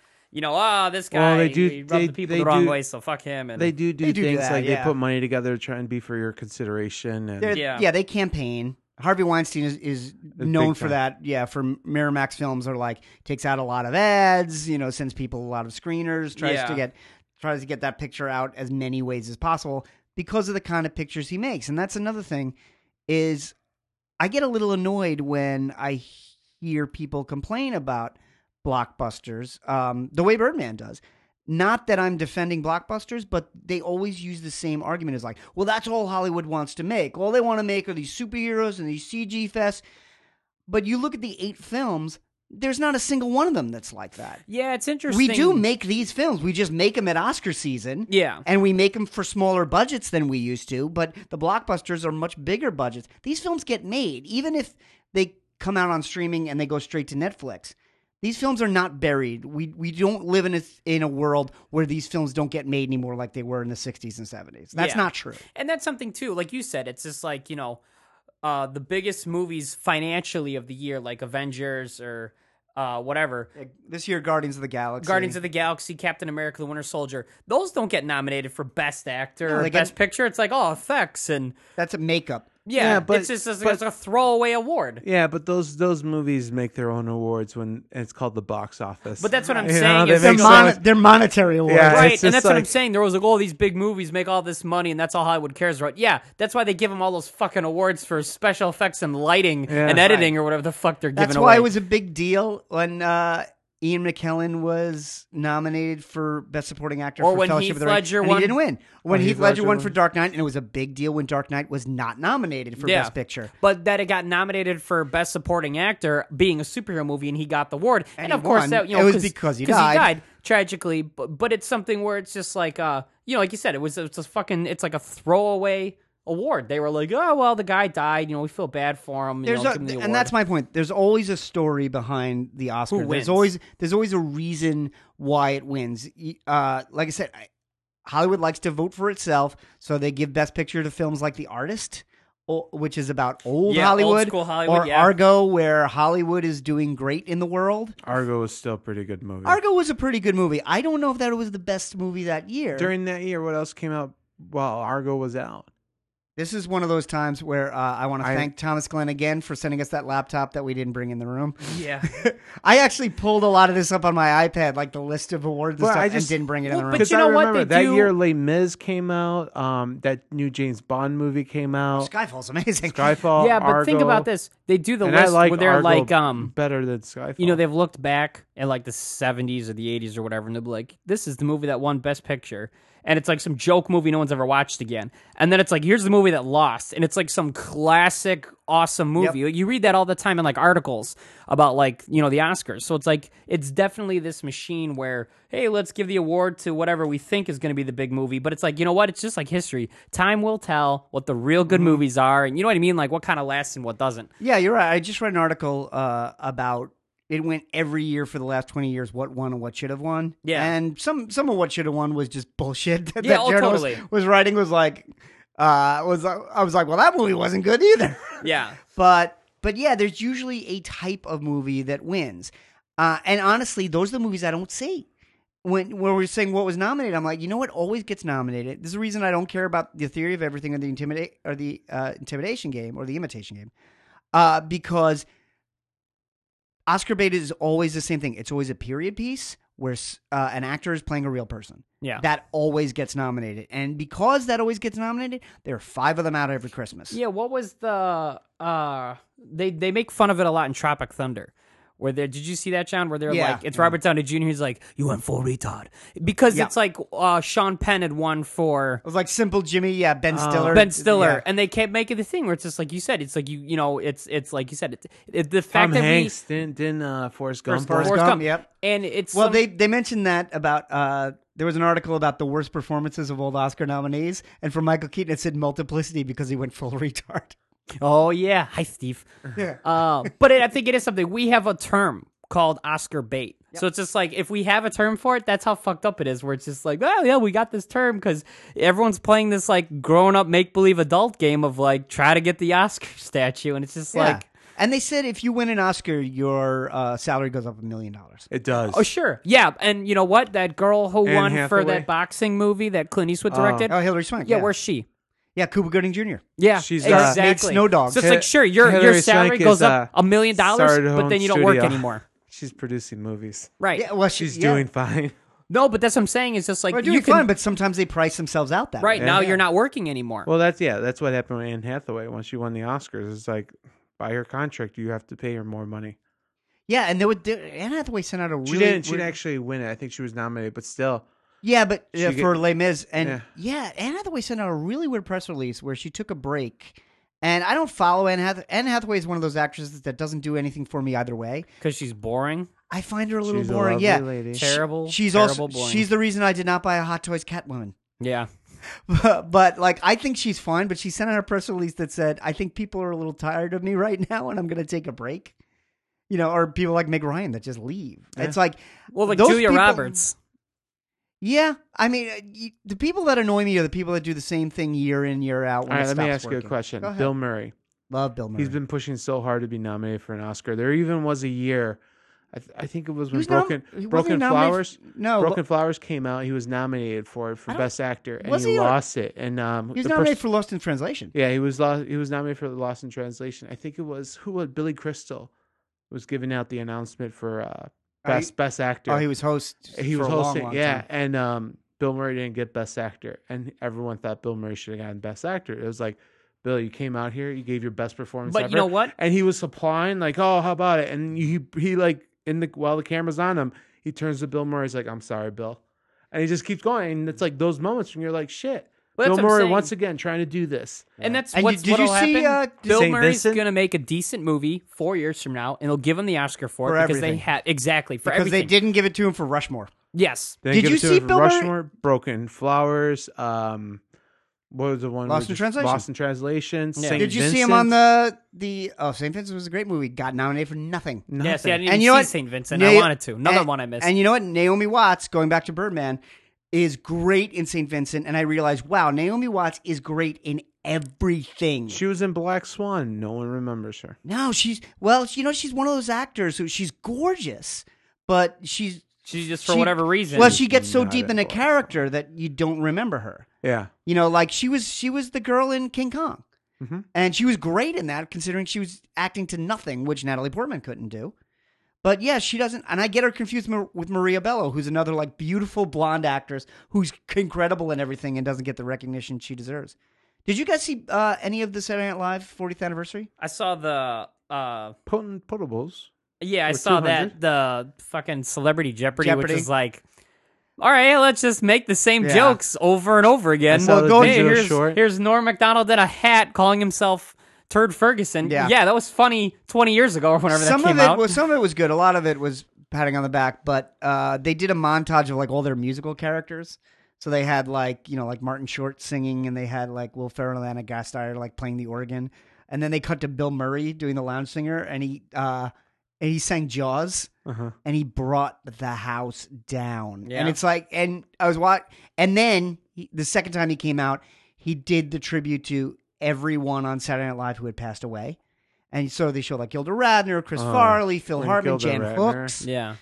this guy Well, they do- he rubbed they- the people they the wrong do- way, so fuck him. And they do They do things that, like yeah. they put money together to try and be for your consideration, and Yeah. They campaign. Harvey Weinstein is known big for time. that. Yeah, for Miramax films are like takes out a lot of ads, sends people a lot of screeners, tries to get that picture out as many ways as possible because of the kind of pictures he makes. And that's another thing is I get a little annoyed when I hear people complain about blockbusters the way Birdman does. Not that I'm defending blockbusters, but they always use the same argument as like, well, that's all Hollywood wants to make. All they want to make are these superheroes and these CG fests. But you look at the 8 films, there's not a single one of them that's like that. Yeah, it's interesting. We do make these films. We just make them at Oscar season. Yeah. And we make them for smaller budgets than we used to, but the blockbusters are much bigger budgets. These films get made, even if they come out on streaming and they go straight to Netflix. These films are not buried. We don't live in a world where these films don't get made anymore like they were in the 60s and 70s. That's Yeah. not true. And that's something too, like you said, it's just like, the biggest movies financially of the year, like Avengers or whatever. This year, Guardians of the Galaxy. Guardians of the Galaxy, Captain America, the Winter Soldier. Those don't get nominated for Best Actor No, or they Best get- Picture. It's like, Effects and That's a makeup. yeah, but- it's just it's a throwaway award. Yeah, but those movies make their own awards when it's called the box office. But that's what I'm You know, saying. they is make some- so much- They're monetary awards. Yeah, right, it's and just that's what I'm like- saying. There was like, all these big movies make all this money, and that's all Hollywood cares about. Yeah, that's why they give them all those fucking awards for special effects and lighting Yeah. and editing or whatever the fuck they're That's giving why away. it was a big deal when Ian McKellen was nominated for Best Supporting Actor Or for when Fellowship Heath of the Ring, Ledger and won- he didn't win. When Heath Heath Ledger Ledger won won. for Dark Knight, and it was a big deal when Dark Knight was not nominated for Best Picture. But that it got nominated for Best Supporting Actor, being a superhero movie, and he got the award. And he of course, won. that It was because he died. tragically. But it's something where it's just like, like you said, it's like a throwaway award. They were like, oh well, the guy died. We feel bad for him. There's give him the award. and that's my point. There's always a story behind the Oscar. Who wins? There's always a reason why it wins. Like I said, Hollywood likes to vote for itself, so they give Best Picture to films like The Artist, which is about old Yeah, Hollywood, old school Hollywood, or yeah. Argo, where Hollywood is doing great in the world. Argo was still a pretty good movie. Argo was a pretty good movie. I don't know if that was the best movie that year. During that year, what else came out while Argo was out? This is one of those times where I want to thank Thomas Glenn again for sending us that laptop that we didn't bring in the room. yeah. I actually pulled a lot of this up on my iPad, like the list of awards and Well, stuff, I just- and didn't bring it in the room. but Because you know I what? remember They that do- year, Les Mis came out. That new James Bond movie came out. Skyfall's amazing. Skyfall. Yeah, but think Argo. about this. They do the And I list like where they're Argo like, better than Skyfall. they've looked back at like the 70s or the 80s or whatever, and they'll be like, this is the movie that won Best Picture. And it's like some joke movie no one's ever watched again. And then it's like, here's the movie that lost. And it's like some classic, awesome movie. Yep. You read that all the time in like articles about like, the Oscars. So it's like, it's definitely this machine where, hey, let's give the award to whatever we think is going to be the big movie. But it's like, you know what? It's just like history. Time will tell what the real good movies are. And you know what I mean? Like what kind of lasts and what doesn't. Yeah, you're right. I just read an article about it went every year for the last 20 years, what won and what should have won. Yeah. And some of what should have won was just bullshit. That Yeah, oh, Jared totally. was writing was like, I was like, well, that movie wasn't good either. Yeah. But yeah, there's usually a type of movie that wins. And honestly, those are the movies I don't see. When we're saying what was nominated, I'm like, you know what always gets nominated? This is the reason I don't care about The Theory of Everything or the Intimidation Game or the Imitation Game. Because Oscar bait is always the same thing. It's always a period piece where an actor is playing a real person. Yeah. That always gets nominated. And because that always gets nominated, there are 5 of them out every Christmas. Yeah, what was the they make fun of it a lot in Tropic Thunder. Where did you see that, John? Where they're Yeah. like, it's Robert Downey Jr. He's like, you went full retard because Yeah. it's like Sean Penn had won for It was like Simple Jimmy, yeah, Ben Stiller. Ben Stiller, Yeah. and they kept making the thing where it's just like you said, it's like it's like you said, the fact Tom that Hanks didn't Forrest Gump. Forrest Forrest Gump, Gump. yep. and it's Well, they mentioned that about there was an article about the worst performances of old Oscar nominees, and for Michael Keaton it said Multiplicity because he went full retard. oh yeah, hi Steve. Yeah. But I think it is something we have a term called Oscar bait. So it's just like if we have a term for it, that's how fucked up it is. Where it's just like, oh yeah, we got this term because everyone's playing this like grown up make believe adult game of like try to get the Oscar statue, and it's just like, And they said if you win an Oscar, your salary goes up $1 million. It does. oh sure, yeah, and you know what? That girl who Anne won for Hathaway? that boxing movie that Clint Eastwood directed. Oh, Hillary Swank. yeah, where's she? Yeah, Cuba Gooding Jr. Yeah, She's, exactly. made Snow Dogs. So it's like sure, your Hillary salary Swank goes is, up $1 million, started her but own then you don't work studio. anymore. She's producing movies. Right. Yeah, well, She's yeah. doing fine. No, but that's what I'm saying. It's just like Well, you doing can fine, but sometimes they price themselves out that right way. now Yeah. you're not working anymore. Well, that's what happened with Anne Hathaway when she won the Oscars. It's like by her contract, you have to pay her more money. Yeah, and Anne Hathaway sent out a really... She didn't actually win it. I think she was nominated, but still. Yeah, but She for Les Mis. And Yeah. yeah, Anne Hathaway sent out a really weird press release where she took a break And I don't follow Anne Hathaway. Anne Hathaway is one of those actresses that doesn't do anything for me either way. Because she's boring. I find her a little She's a boring. lovely Yeah, lady. Terrible. She's terrible also boring. she's the reason I did not buy a Hot Toys Catwoman. Yeah. But like, I think she's fine. But she sent out a press release that said, "I think people are a little tired of me right now, and I'm going to take a break." You know, or people like Meg Ryan that just leave. Yeah. It's like, Well, like those Julia people- Roberts. Yeah, I mean, the people that annoy me are the people that do the same thing year in, year out. When All right, it let me stops ask you a working. question. Go ahead. Bill Murray. Love Bill Murray. He's been pushing so hard to be nominated for an Oscar. There even was a year, I think it was when Wasn't he Broken nominated Flowers. No, Broken Flowers came out. He was nominated for it for I don't- Best Actor, and was he he or- lost it. And he was nominated for Lost in Translation. Yeah, he was nominated for Lost in Translation. I think it was Billy Crystal was giving out the announcement for best actor. Oh, he was host. He for was a long, hosting. long Yeah, time. and Bill Murray didn't get Best Actor, and everyone thought Bill Murray should have gotten Best Actor. It was like, Bill, you came out here, you gave your best performance But ever. you know what? And he was supplying like, oh, how about it? And he like while the camera's on him, he turns to Bill Murray. He's like, I'm sorry, Bill, and he just keeps going. And it's like those moments when you're like, shit. Well, that's Bill what I'm Murray saying. once again trying to do this. And that's And what's did you what'll see, happen. Bill Saint Murray's Vincent? going to make a decent movie 4 years from now, and they'll give him the Oscar for For it because everything. they have exactly for because everything. they didn't give it to him for Rushmore. Yes. Then Did give you it to see him for Bill Murray- Rushmore, Broken Flowers? What was the one? Lost we in just- Translation. Lost in Translation. Yeah. Saint Did you see Vincent. him on the St. Vincent was a great movie. Got nominated for nothing. Yes, yeah, I didn't And even you know see what? St. Vincent. Na- I wanted to. Another and- one I missed. And you know what? Naomi Watts, going back to Birdman, is great in St. Vincent. And I realized, wow, Naomi Watts is great in everything. She was in Black Swan. No one remembers her. No, she's she's one of those actors who she's gorgeous, but she's She's just for whatever reason. Well, she gets so not deep in in a Black character that you don't remember her. Yeah. You know, like she was the girl in King Kong. Mhm. And she was great in that, considering she was acting to nothing, which Natalie Portman couldn't do. But yeah, she doesn't. And I get her confused with Maria Bello, who's another like beautiful blonde actress who's incredible in everything and doesn't get the recognition she deserves. Did you guys see any of the Saturday Night Live 40th anniversary? I saw the Potables. yeah, I Or saw 200? that the fucking Celebrity Jeopardy, Jeopardy. which is like, all right, let's just make the same Yeah. jokes over and over again. I saw the Hey, Digital here's, Short. here's Norm Macdonald in a hat calling himself Turd Ferguson. Yeah. that was funny 20 years ago or whenever Some that came of it out. was good. A lot of it was patting on the back, but they did a montage of like all their musical characters. So they had like Martin Short singing, and they had like Will Ferrell and Anna Gasteyer like playing the organ, and then they cut to Bill Murray doing the lounge singer, and he sang Jaws, Uh-huh. and he brought the house down. Yeah. And it's like, and I was and then the second time he came out, he did the tribute to everyone on Saturday Night Live who had passed away. And so they showed like Gilda Radner, Chris Farley, Phil and Hartman, Gilda Jan Radner. Hooks. yeah.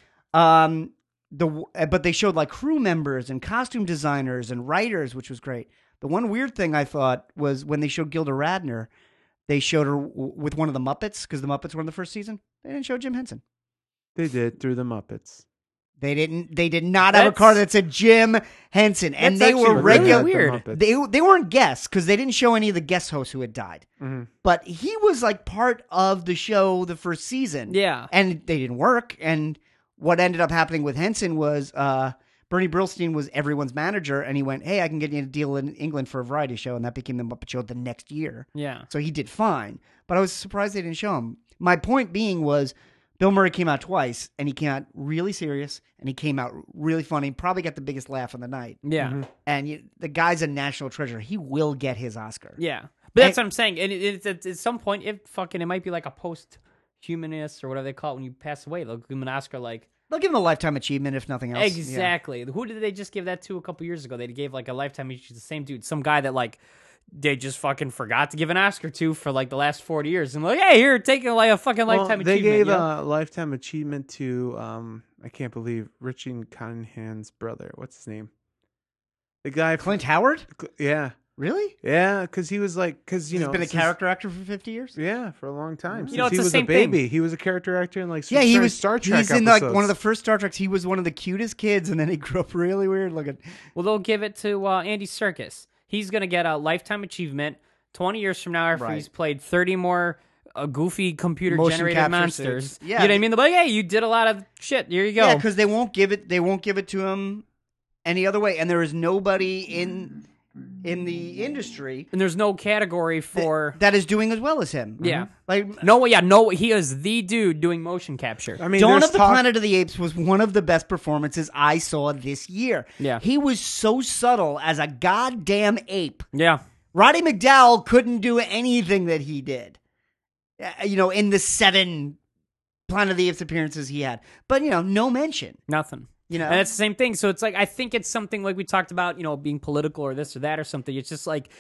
But they showed like crew members and costume designers and writers, which was great. The one weird thing I thought was when they showed Gilda Radner, they showed her with one of the Muppets, because the Muppets were in the first season. They didn't show Jim Henson. They did through the Muppets. They did not have a That's- car that said Jim Henson, and That's they actually were really regular. weird. The Muppets. They weren't guests because they didn't show any of the guest hosts who had died. Mhm. But he was like part of the show the first season. Yeah. And they didn't work. And what ended up happening with Henson was Bernie Brillstein was everyone's manager, and he went, "Hey, I can get you a deal in England for a variety show," and that became the Muppet Show the next year. Yeah. So he did fine. But I was surprised they didn't show him. My point being was Bill Murray came out twice, and he came out really serious, and he came out really funny. Probably got the biggest laugh of the night. Yeah. And the guy's a national treasure. He will get his Oscar. Yeah. But that's what I'm saying. And at some point, it might be like a post-humanist or whatever they call it when you pass away. They'll give him an Oscar like. They'll give him a lifetime achievement if nothing else. Yeah. Exactly. Who did they just give that to a couple years ago? They gave like a lifetime achievement to the same dude. Some guy that like they just fucking forgot to give an Oscar to for like the last 40 years. And like, hey, here, take like a fucking lifetime They achievement. gave you know? a lifetime achievement to I can't believe Richie Cunningham's brother. What's his name? The guy. Clint Howard? Yeah, Really? yeah, because he was like, because He's been a character actor for 50 years? Yeah, for a long time. You know, Since it's he the was same a baby. thing. He was a character actor in like Yeah, he certain was Star Trek He's in like episodes. one of the first Star Treks. He was one of the cutest kids, and then he grew up really weird looking. Well, they'll give it to Andy Serkis. He's going to get a lifetime achievement 20 years from now after Right. he's played 30 more goofy computer-generated capture monsters. suits. Yeah. You know what I mean? They're like, hey, you did a lot of shit. Here you go. Yeah, because they won't give it to him any other way. And there is nobody in the industry And there's no category for that is doing as well as him. yeah. Like No, he is the dude doing motion capture. I mean, Dawn there's of the Planet of the Apes was one of the best performances I saw this year. Yeah. He was so subtle as a goddamn ape. Yeah. Roddy McDowall couldn't do anything that he did. In the 7 Planet of the Apes appearances he had. But, no mention. Nothing. You know? And it's the same thing. So it's like, I think it's something like we talked about, being political or this or that or something. It's just like,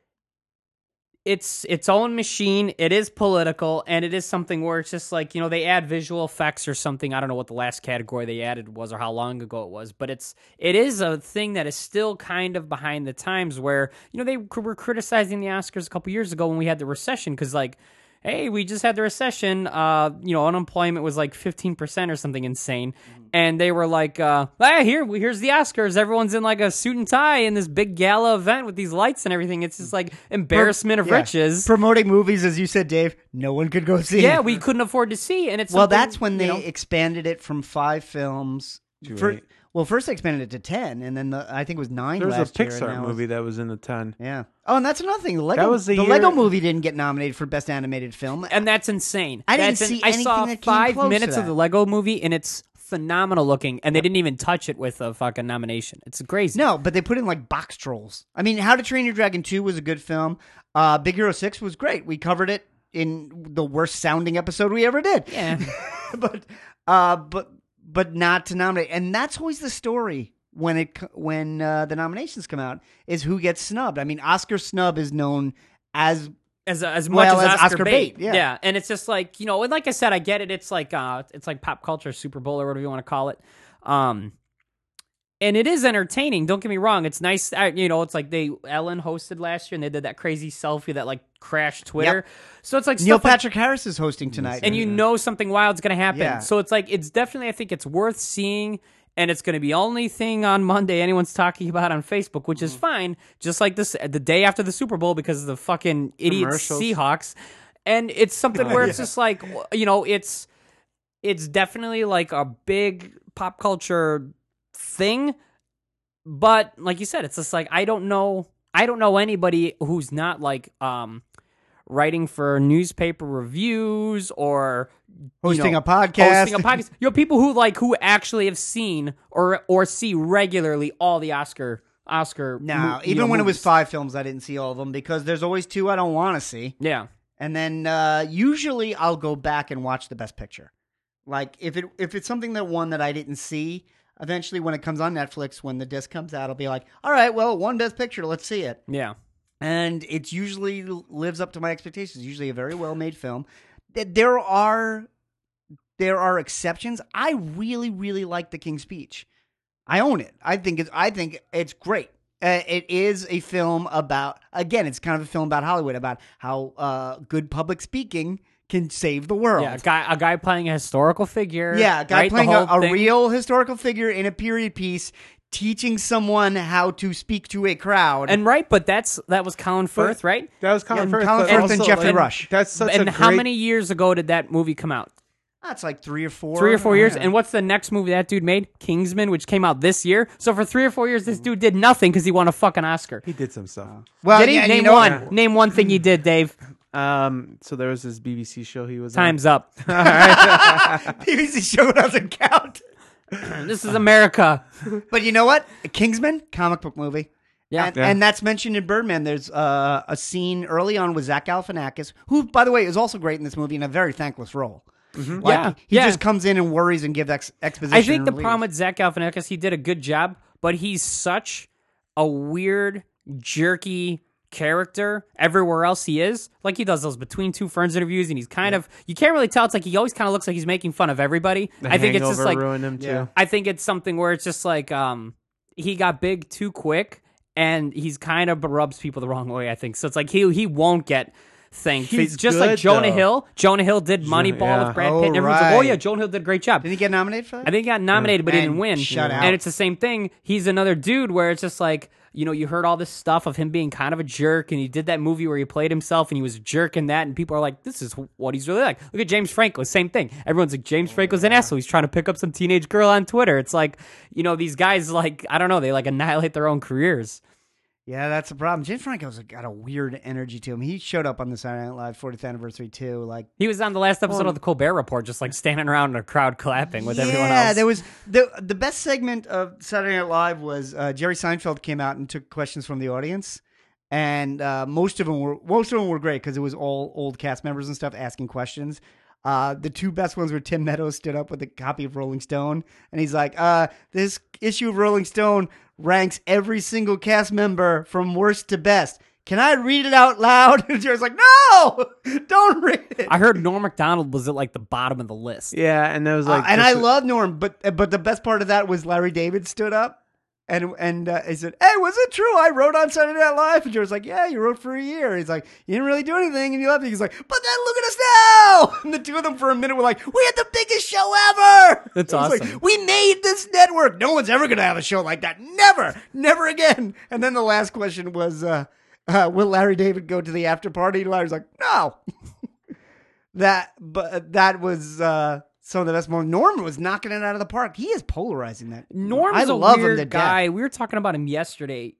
it's its own machine. It is political, and it is something where it's just like, they add visual effects or something. I don't know what the last category they added was or how long ago it was, but it is a thing that is still kind of behind the times where, they were criticizing the Oscars a couple years ago when we had the recession because, like, hey, we just had the recession, unemployment was like 15% or something insane. And they were like, here's the Oscars. Everyone's in like a suit and tie in this big gala event with these lights and everything. It's just like embarrassment of riches. Promoting movies, as you said, Dave, no one could go see. Yeah, we couldn't afford to see. And it's Well, something, that's when they expanded it from 5 films. First they expanded it to 10, and then I think it was 9 There was a last year. Pixar movie that was in the 10. Yeah. Oh, and that's another thing. The year- Lego movie didn't get nominated for Best Animated Film. And that's insane. I didn't That's see I saw anything that came 5 close to minutes of that. the Lego movie, and it's phenomenal looking, and they didn't even touch it with a fucking nomination. It's crazy. No, but they put in like box trolls. I mean, How to Train Your Dragon 2 was a good film. Big Hero 6 was great. We covered it in the worst sounding episode we ever did. Yeah. but not to nominate. And that's always the story when the nominations come out is who gets snubbed. I mean, Oscar snub is known as as much well as as Oscar Oscar bait. bait, yeah. And it's just like, and like I said, I get it. It's like pop culture, Super Bowl, or whatever you want to call it. And it is entertaining. Don't get me wrong. It's nice. It's like Ellen hosted last year, and they did that crazy selfie that like crashed Twitter. Yep. So it's like Neil stuff like- Patrick Harris is hosting tonight. and something wild's going to happen. Yeah. So it's like, it's definitely, I think it's worth seeing, and it's going to be only thing on Monday anyone's talking about on Facebook, which is fine, just like this, the day after the Super Bowl because of the fucking idiot Commercials. Seahawks. And it's something where it's just like, it's definitely like a big pop culture thing, but like you said, it's just like, I don't know anybody who's not like, writing for newspaper reviews or Hosting a podcast. People who actually have seen or see regularly all the Oscar. No, even when it was movies. 5 films, I didn't see all of them because there's always 2 I don't want to see. Yeah. And then usually I'll go back and watch the Best Picture. Like if it's something that I didn't see, eventually when it comes on Netflix, when the disc comes out, I'll be like, all right, well, it won Best Picture, let's see it. Yeah. And it usually lives up to my expectations. It's usually a very well made film. There are exceptions. I really, really like The King's Speech. I own it. I think it's great. It is a film about, again, it's kind of a film about Hollywood, about how good public speaking can save the world. Yeah, a guy playing a historical figure. Yeah, a guy right? playing The whole a thing. real historical figure in a period piece, teaching someone how to speak to a crowd. And but that was Colin Firth, right? That was Colin Firth. Colin but Firth also, and Jeffrey like, Rush. That's such And a how great- many years ago did that movie come out? That's like 3 or 4. 3 or 4 years. Yeah. And what's the next movie that dude made? Kingsman, which came out this year. So for 3 or 4 years, this dude did nothing because he won a fucking Oscar. He did some stuff. Well, Did he? yeah, and Name you know one. what? Name one thing he did, Dave. So there was this BBC show he was Time's up. BBC show doesn't count. This is America. But you know what? Kingsman, comic book movie. Yeah. And that's mentioned in Birdman. There's a scene early on with Zach Galifianakis, who, by the way, is also great in this movie in a very thankless role. Mm-hmm. Like, he just comes in and worries and gives exposition. I think the and leaves. problem with Zach Galifianakis, he did a good job, but he's such a weird, jerky character everywhere else he is. Like, he does those Between Two Ferns interviews, and he's kind of, you can't really tell. It's like he always kind of looks like he's making fun of everybody. The I think it's just Hangover like, ruined him too. Yeah. I think it's something where it's just like, he got big too quick, and he's kind of rubs people the wrong way, I think. So it's like he won't get thanked. He's Just like good, Jonah though. Hill. Jonah Hill did Moneyball yeah. with Brad Oh, Pitt. And everyone's like, oh right. yeah, Jonah Hill did a great job. Did he get nominated for that? I think he got nominated, but he And didn't win. shut out. And it's the same thing. He's another dude where it's just like, you heard all this stuff of him being kind of a jerk, and he did that movie where he played himself, and he was a jerk in that, and people are like, this is what he's really like. Look at James Franco, same thing. Everyone's like, James Franco's an asshole. He's trying to pick up some teenage girl on Twitter. It's like, these guys, like, I don't know, they like annihilate their own careers. Yeah, that's the problem. James Franco's got a weird energy to him. He showed up on the Saturday Night Live 40th anniversary too. Like He was on the last episode of the Colbert Report, just like standing around in a crowd clapping with everyone else. Yeah, there was the best segment of Saturday Night Live was Jerry Seinfeld came out and took questions from the audience, and most of them were great because it was all old cast members and stuff asking questions. The two best ones were Tim Meadows stood up with a copy of Rolling Stone, and he's like, "This issue of Rolling Stone ranks every single cast member from worst to best. Can I read it out loud?" And Jerry's like, "No, don't read it." I heard Norm Macdonald was at like the bottom of the list. Yeah, and there was like, And I love Norm, but the best part of that was Larry David stood up and he said, "Hey, was it true I wrote on Saturday Night Live?" And George's like, "Yeah, you wrote for a year." He's like, "You didn't really do anything, and you left it." He's like, "But then look at us now!" And the two of them for a minute were like, "We had the biggest show ever." That's It was awesome. like, we made this network. No one's ever gonna have a show like that. Never again. And then the last question was, "Will Larry David go to the after party?" And Larry's like, "No." That was some of the best moments. Norm was knocking it out of the park. He is polarizing that. Norm's I a love him to weird death. guy. We were talking about him yesterday.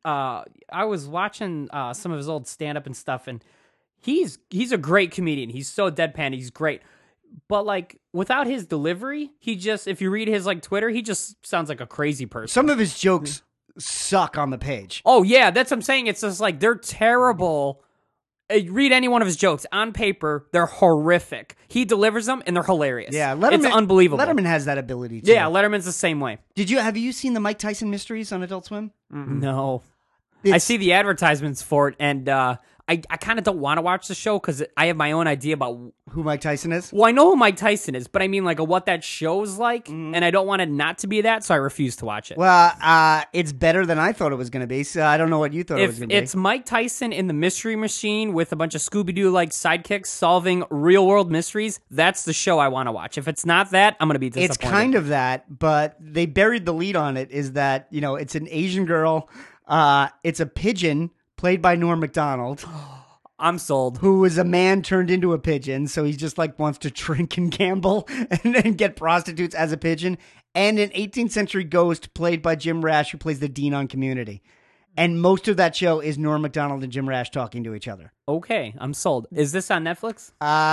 I was watching some of his old stand-up and stuff, and he's a great comedian. He's so deadpan. He's great. But like without his delivery, he just, if you read his like Twitter, he just sounds like a crazy person. Some of his jokes suck on the page. Oh yeah, that's what I'm saying. It's just like they're terrible. Read any one of his jokes on paper; they're horrific. He delivers them, and they're hilarious. Yeah, Letterman, it's unbelievable. Letterman has that ability too. Yeah, Letterman's the same way. Have you seen the Mike Tyson mysteries on Adult Swim? No, I It's- see the advertisements for it, and I kind of don't want to watch the show because I have my own idea about. Who Mike Tyson is? Well, I know who Mike Tyson is, but I mean like what that show's like, Mm-hmm. and I don't want it not to be that, so I refuse to watch it. Well, it's better than I thought it was going to be. So I don't know what you thought it was If going to be. it's Mike Tyson in the Mystery Machine with a bunch of Scooby-Doo like sidekicks solving real-world mysteries, that's the show I want to watch. If it's not that, I'm going to be disappointed. It's kind of that, but they buried the lead on it. Is that it's an Asian girl. It's a pigeon played by Norm Macdonald, I'm sold. who is a man turned into a pigeon. So he just like wants to drink and gamble and get prostitutes as a pigeon. And an 18th century ghost played by Jim Rash, who plays the dean on Community. And most of that show is Norm Macdonald and Jim Rash talking to each other. Okay, I'm sold. Is this on Netflix?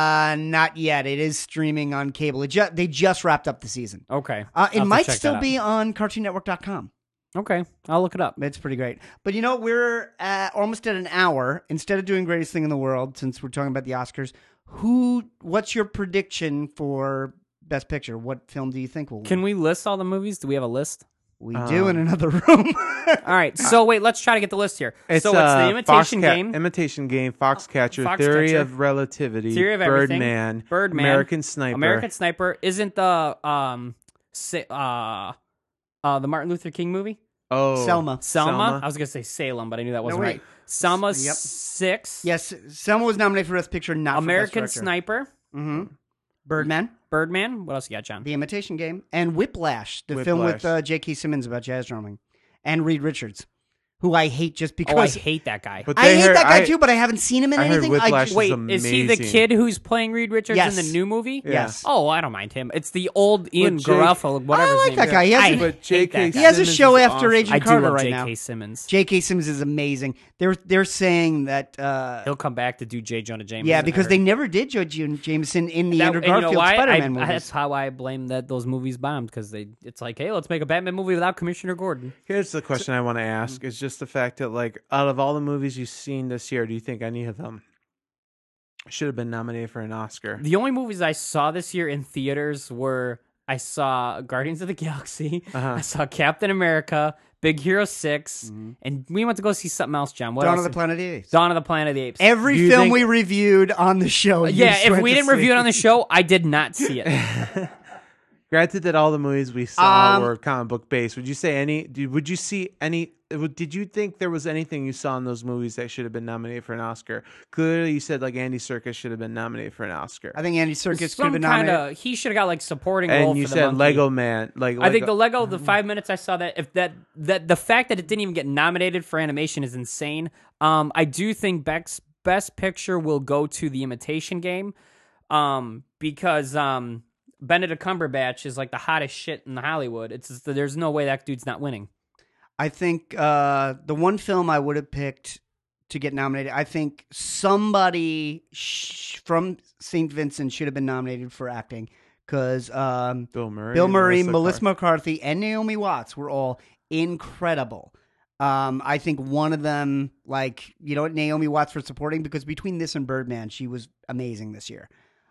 Not yet. It is streaming on cable. They just wrapped up the season. Okay. I'll have It to might check still that out. be on CartoonNetwork.com. Okay, I'll look it up. It's pretty great. But we're almost at an hour. Instead of doing Greatest Thing in the World, since we're talking about the Oscars, what's your prediction for Best Picture? What film do you think will win? Can we list all the movies? Do we have a list? We do in another room. All right, so wait, let's try to get the list here. So it's the Imitation Game, Imitation Game, Foxcatcher, Foxcatcher, Theory of Relativity, Theory of Everything, Birdman, American Sniper. American Sniper. Isn't the the Martin Luther King movie? Oh, Selma. Selma? I was gonna say Salem, but I knew that wasn't wait. right. Selma Yep. 6. Yes, Selma was nominated for Best Picture, not American for Best Director. Sniper. Mm-hmm. Birdman, Birdman. What else you got, John? The Imitation Game, and Whiplash, the film with J.K. Simmons about jazz drumming, and Reed Richards, who I hate just Oh, because I hate that guy. But I they hate heard- that guy too, but I haven't seen him in I heard anything. Whiplash Wait, is is he the amazing. kid who's playing Reed Richards Yes. in the new movie? Yes. Oh, I don't mind him. It's the old Ian Jake- Garofalo, whatever I his like name that is. guy. He has I a- But hate J.K. that guy. He has a Simmons show is after awesome. Agent I do Carter love right J.K. now. Simmons. J.K. Simmons is amazing. They're saying that He'll come back to do J. Jonah Jameson. yeah, I because heard. they never did Joe Jameson in the That- Andrew and you know Garfield why? Spider-Man movies. That's how I blame that those movies bombed, because it's like, hey, let's make a Batman movie without Commissioner Gordon. Here's the question I want to ask: is just the fact that, like, out of all the movies you've seen this year, do you think any of them should have been nominated for an Oscar? The only movies I saw this year in theaters were I saw Guardians of the Galaxy, I saw Captain America, Big Hero 6, and we went to go see something else, John. What Dawn else? of the Planet of the Apes. Dawn of the Planet of the Apes. Every Do you film think- we reviewed on the show. you Yeah, if went we to didn't review it on the see. show, I did not see it. Granted that all the movies we saw were comic book based, would you say any? Would you see any? Did you think there was anything you saw in those movies that should have been nominated for an Oscar? Clearly, you said like Andy Serkis should have been nominated for an Oscar, I think Andy Serkis could have Some been kind nominated. of he should have got like supporting role and you for the said monkey. Lego Man. Like I think the Lego, the 5 minutes I saw that, if that the fact that it didn't even get nominated for animation is insane. I do think Best Picture will go to The Imitation Game, because Benedict Cumberbatch is like the hottest shit in Hollywood. It's just, there's no way that dude's not winning. I think the one film I would have picked to get nominated, I think somebody from St. Vincent should have been nominated for acting because Bill Murray, Melissa McCarthy, and Naomi Watts were all incredible. I think one of them, Naomi Watts for supporting, because between this and Birdman, she was amazing this year.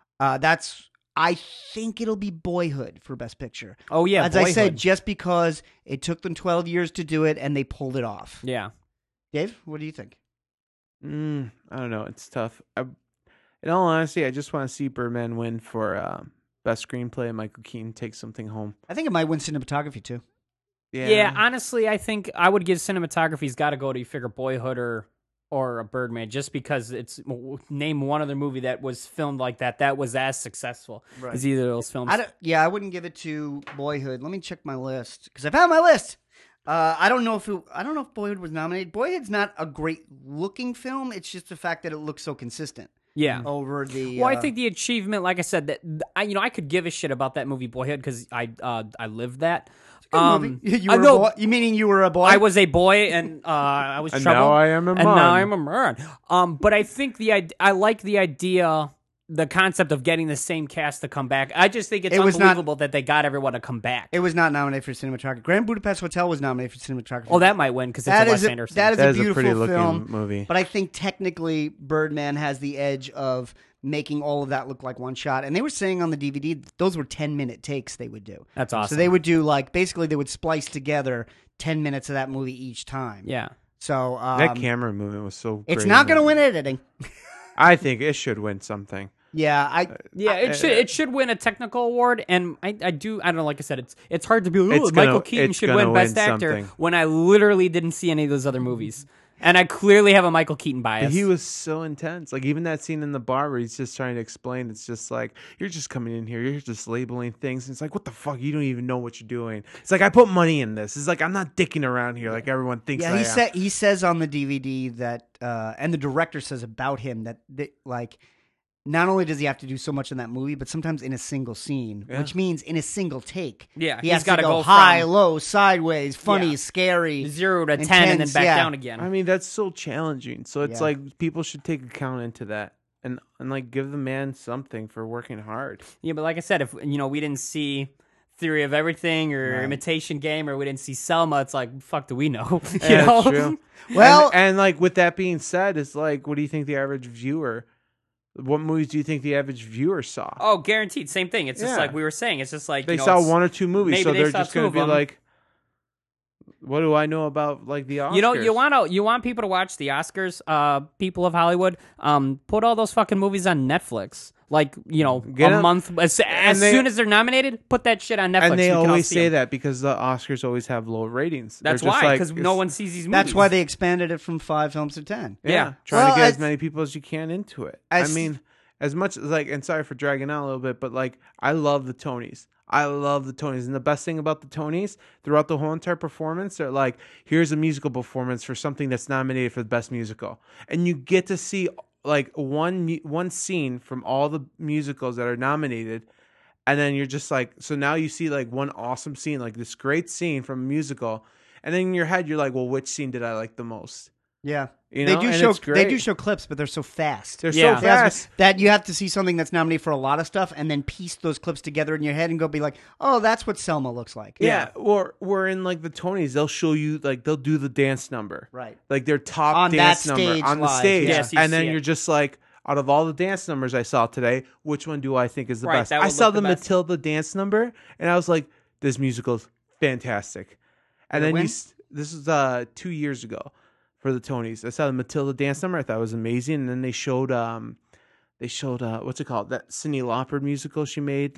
I think it'll be Boyhood for Best Picture. Oh, yeah, As Boyhood. I said, just because it took them 12 years to do it and they pulled it off. Yeah. Dave, what do you think? I don't know. It's tough. In all honesty, I just want to see Birdman win for Best Screenplay and Michael Keaton take something home. I think it might win cinematography, too. Yeah, honestly, I think I would give cinematography's got to go to, you figure, Boyhood or a Birdman, just because it's name one other movie that was filmed like that was as successful as either of those films. I wouldn't give it to Boyhood. Let me check my list because I found my list. I don't know if Boyhood was nominated. Boyhood's not a great looking film. It's just the fact that it looks so consistent. Yeah. Over the. Well, I think the achievement, like I said, that I could give a shit about that movie Boyhood because I lived that. You were a boy? You meaning you were a boy? I was a boy, and I was and troubled. now I am a man. And now I'm a man. But I think I like the idea, the concept of getting the same cast to come back. I just think it's unbelievable that they got everyone to come back. It was not nominated for cinematography. Grand Budapest Hotel was nominated for cinematography. Oh, that might win because it's a Wes Anderson. That is a beautiful pretty looking film movie. But I think technically Birdman has the edge of making all of that look like one shot. And they were saying on the DVD those were 10-minute takes they would do. That's awesome. So they would do basically they would splice together 10 minutes of that movie each time. Yeah. So that camera movement was so great. It's not going to win editing. I think it should win something. Yeah, it should win a technical award, and I don't know. Like I said, it's hard to be. Michael Keaton should win Best Actor when I literally didn't see any of those other movies, and I clearly have a Michael Keaton bias. But he was so intense. Like even that scene in the bar where he's just trying to explain. It's just like you're just coming in here, you're just labeling things. And it's like what the fuck? You don't even know what you're doing. It's like I put money in this. It's like I'm not dicking around here like everyone thinks. Yeah, he says on the DVD that, and the director says about him that not only does he have to do so much in that movie, but sometimes in a single scene, which means in a single take. Yeah, he has to go high, low, sideways, funny, scary, 0 to 10, intense, and then back down again. I mean, that's so challenging. So it's like people should take account into that and like give the man something for working hard. Yeah, but like I said, if we didn't see Theory of Everything or Imitation Game, or we didn't see Selma, it's like fuck, do we know? That's true. Well, and like with that being said, it's like, what do you think the average viewer? What movies do you think the average viewer saw? Oh, guaranteed. Same thing. It's just like we were saying. It's just like they saw one or two movies, so they're just going to be like, "What do I know about like the Oscars?" You want people to watch the Oscars. People of Hollywood, put all those fucking movies on Netflix. Like a month as soon as they're nominated, put that shit on Netflix. And they always say that because the Oscars always have low ratings. That's why, because no one sees these movies. That's why they expanded it from 5 films to 10. Yeah. Trying to get as many people as you can into it. I mean, as much as and sorry for dragging out a little bit, but I love the Tonys. And the best thing about the Tonys, throughout the whole entire performance, they're like, here's a musical performance for something that's nominated for the best musical. And you get to see one scene from all the musicals that are nominated, and then you're just like, so now you see one awesome scene, like this great scene from a musical, and then in your head you're like, well, which scene did I like the most? Yeah, they do show clips, but they're so fast. They're so fast that you have to see something that's nominated for a lot of stuff, and then piece those clips together in your head and go be like, "Oh, that's what Selma looks like." Yeah, or in the Tonys, they'll show you they'll do the dance number, right? Like their top on dance that number on the live. stage, yes, and then you're just like, out of all the dance numbers I saw today, which one do I think is the best? That I saw the best. Matilda dance number, and I was like, this musical's fantastic. And then this was 2 years ago. For the Tonys, I saw the Matilda dance number. I thought it was amazing, and then they showed what's it called? That Cyndi Lauper musical she made,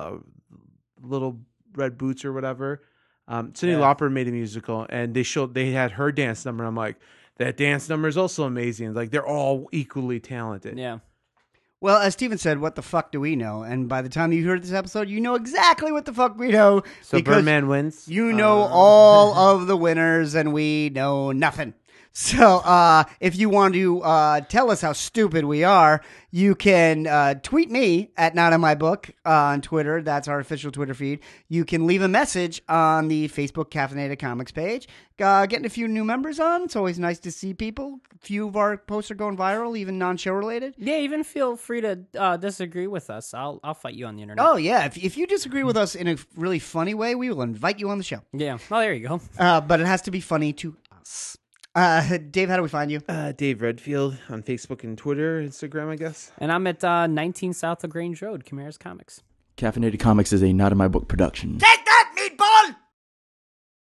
Little Red Boots or whatever. Cyndi Lauper made a musical, and they had her dance number. I'm like, that dance number is also amazing. Like they're all equally talented. Yeah. Well, as Steven said, what the fuck do we know? And by the time you heard this episode, you know exactly what the fuck we know. So Birdman wins. You know all of the winners, and we know nothing. So if you want to tell us how stupid we are, you can tweet me at Not In My Book on Twitter. That's our official Twitter feed. You can leave a message on the Facebook Caffeinated Comics page. Getting a few new members on. It's always nice to see people. A few of our posts are going viral, even non-show related. Yeah, even feel free to disagree with us. I'll fight you on the internet. Oh, yeah. If you disagree with us in a really funny way, we will invite you on the show. Yeah. Oh, there you go. But it has to be funny to us. Dave, how do we find you? Dave Redfield on Facebook and Twitter, Instagram, I guess. And I'm at 19 South LaGrange Road, Chimeras Comics. Caffeinated Comics is a Not In My Book production. Take that, meatball!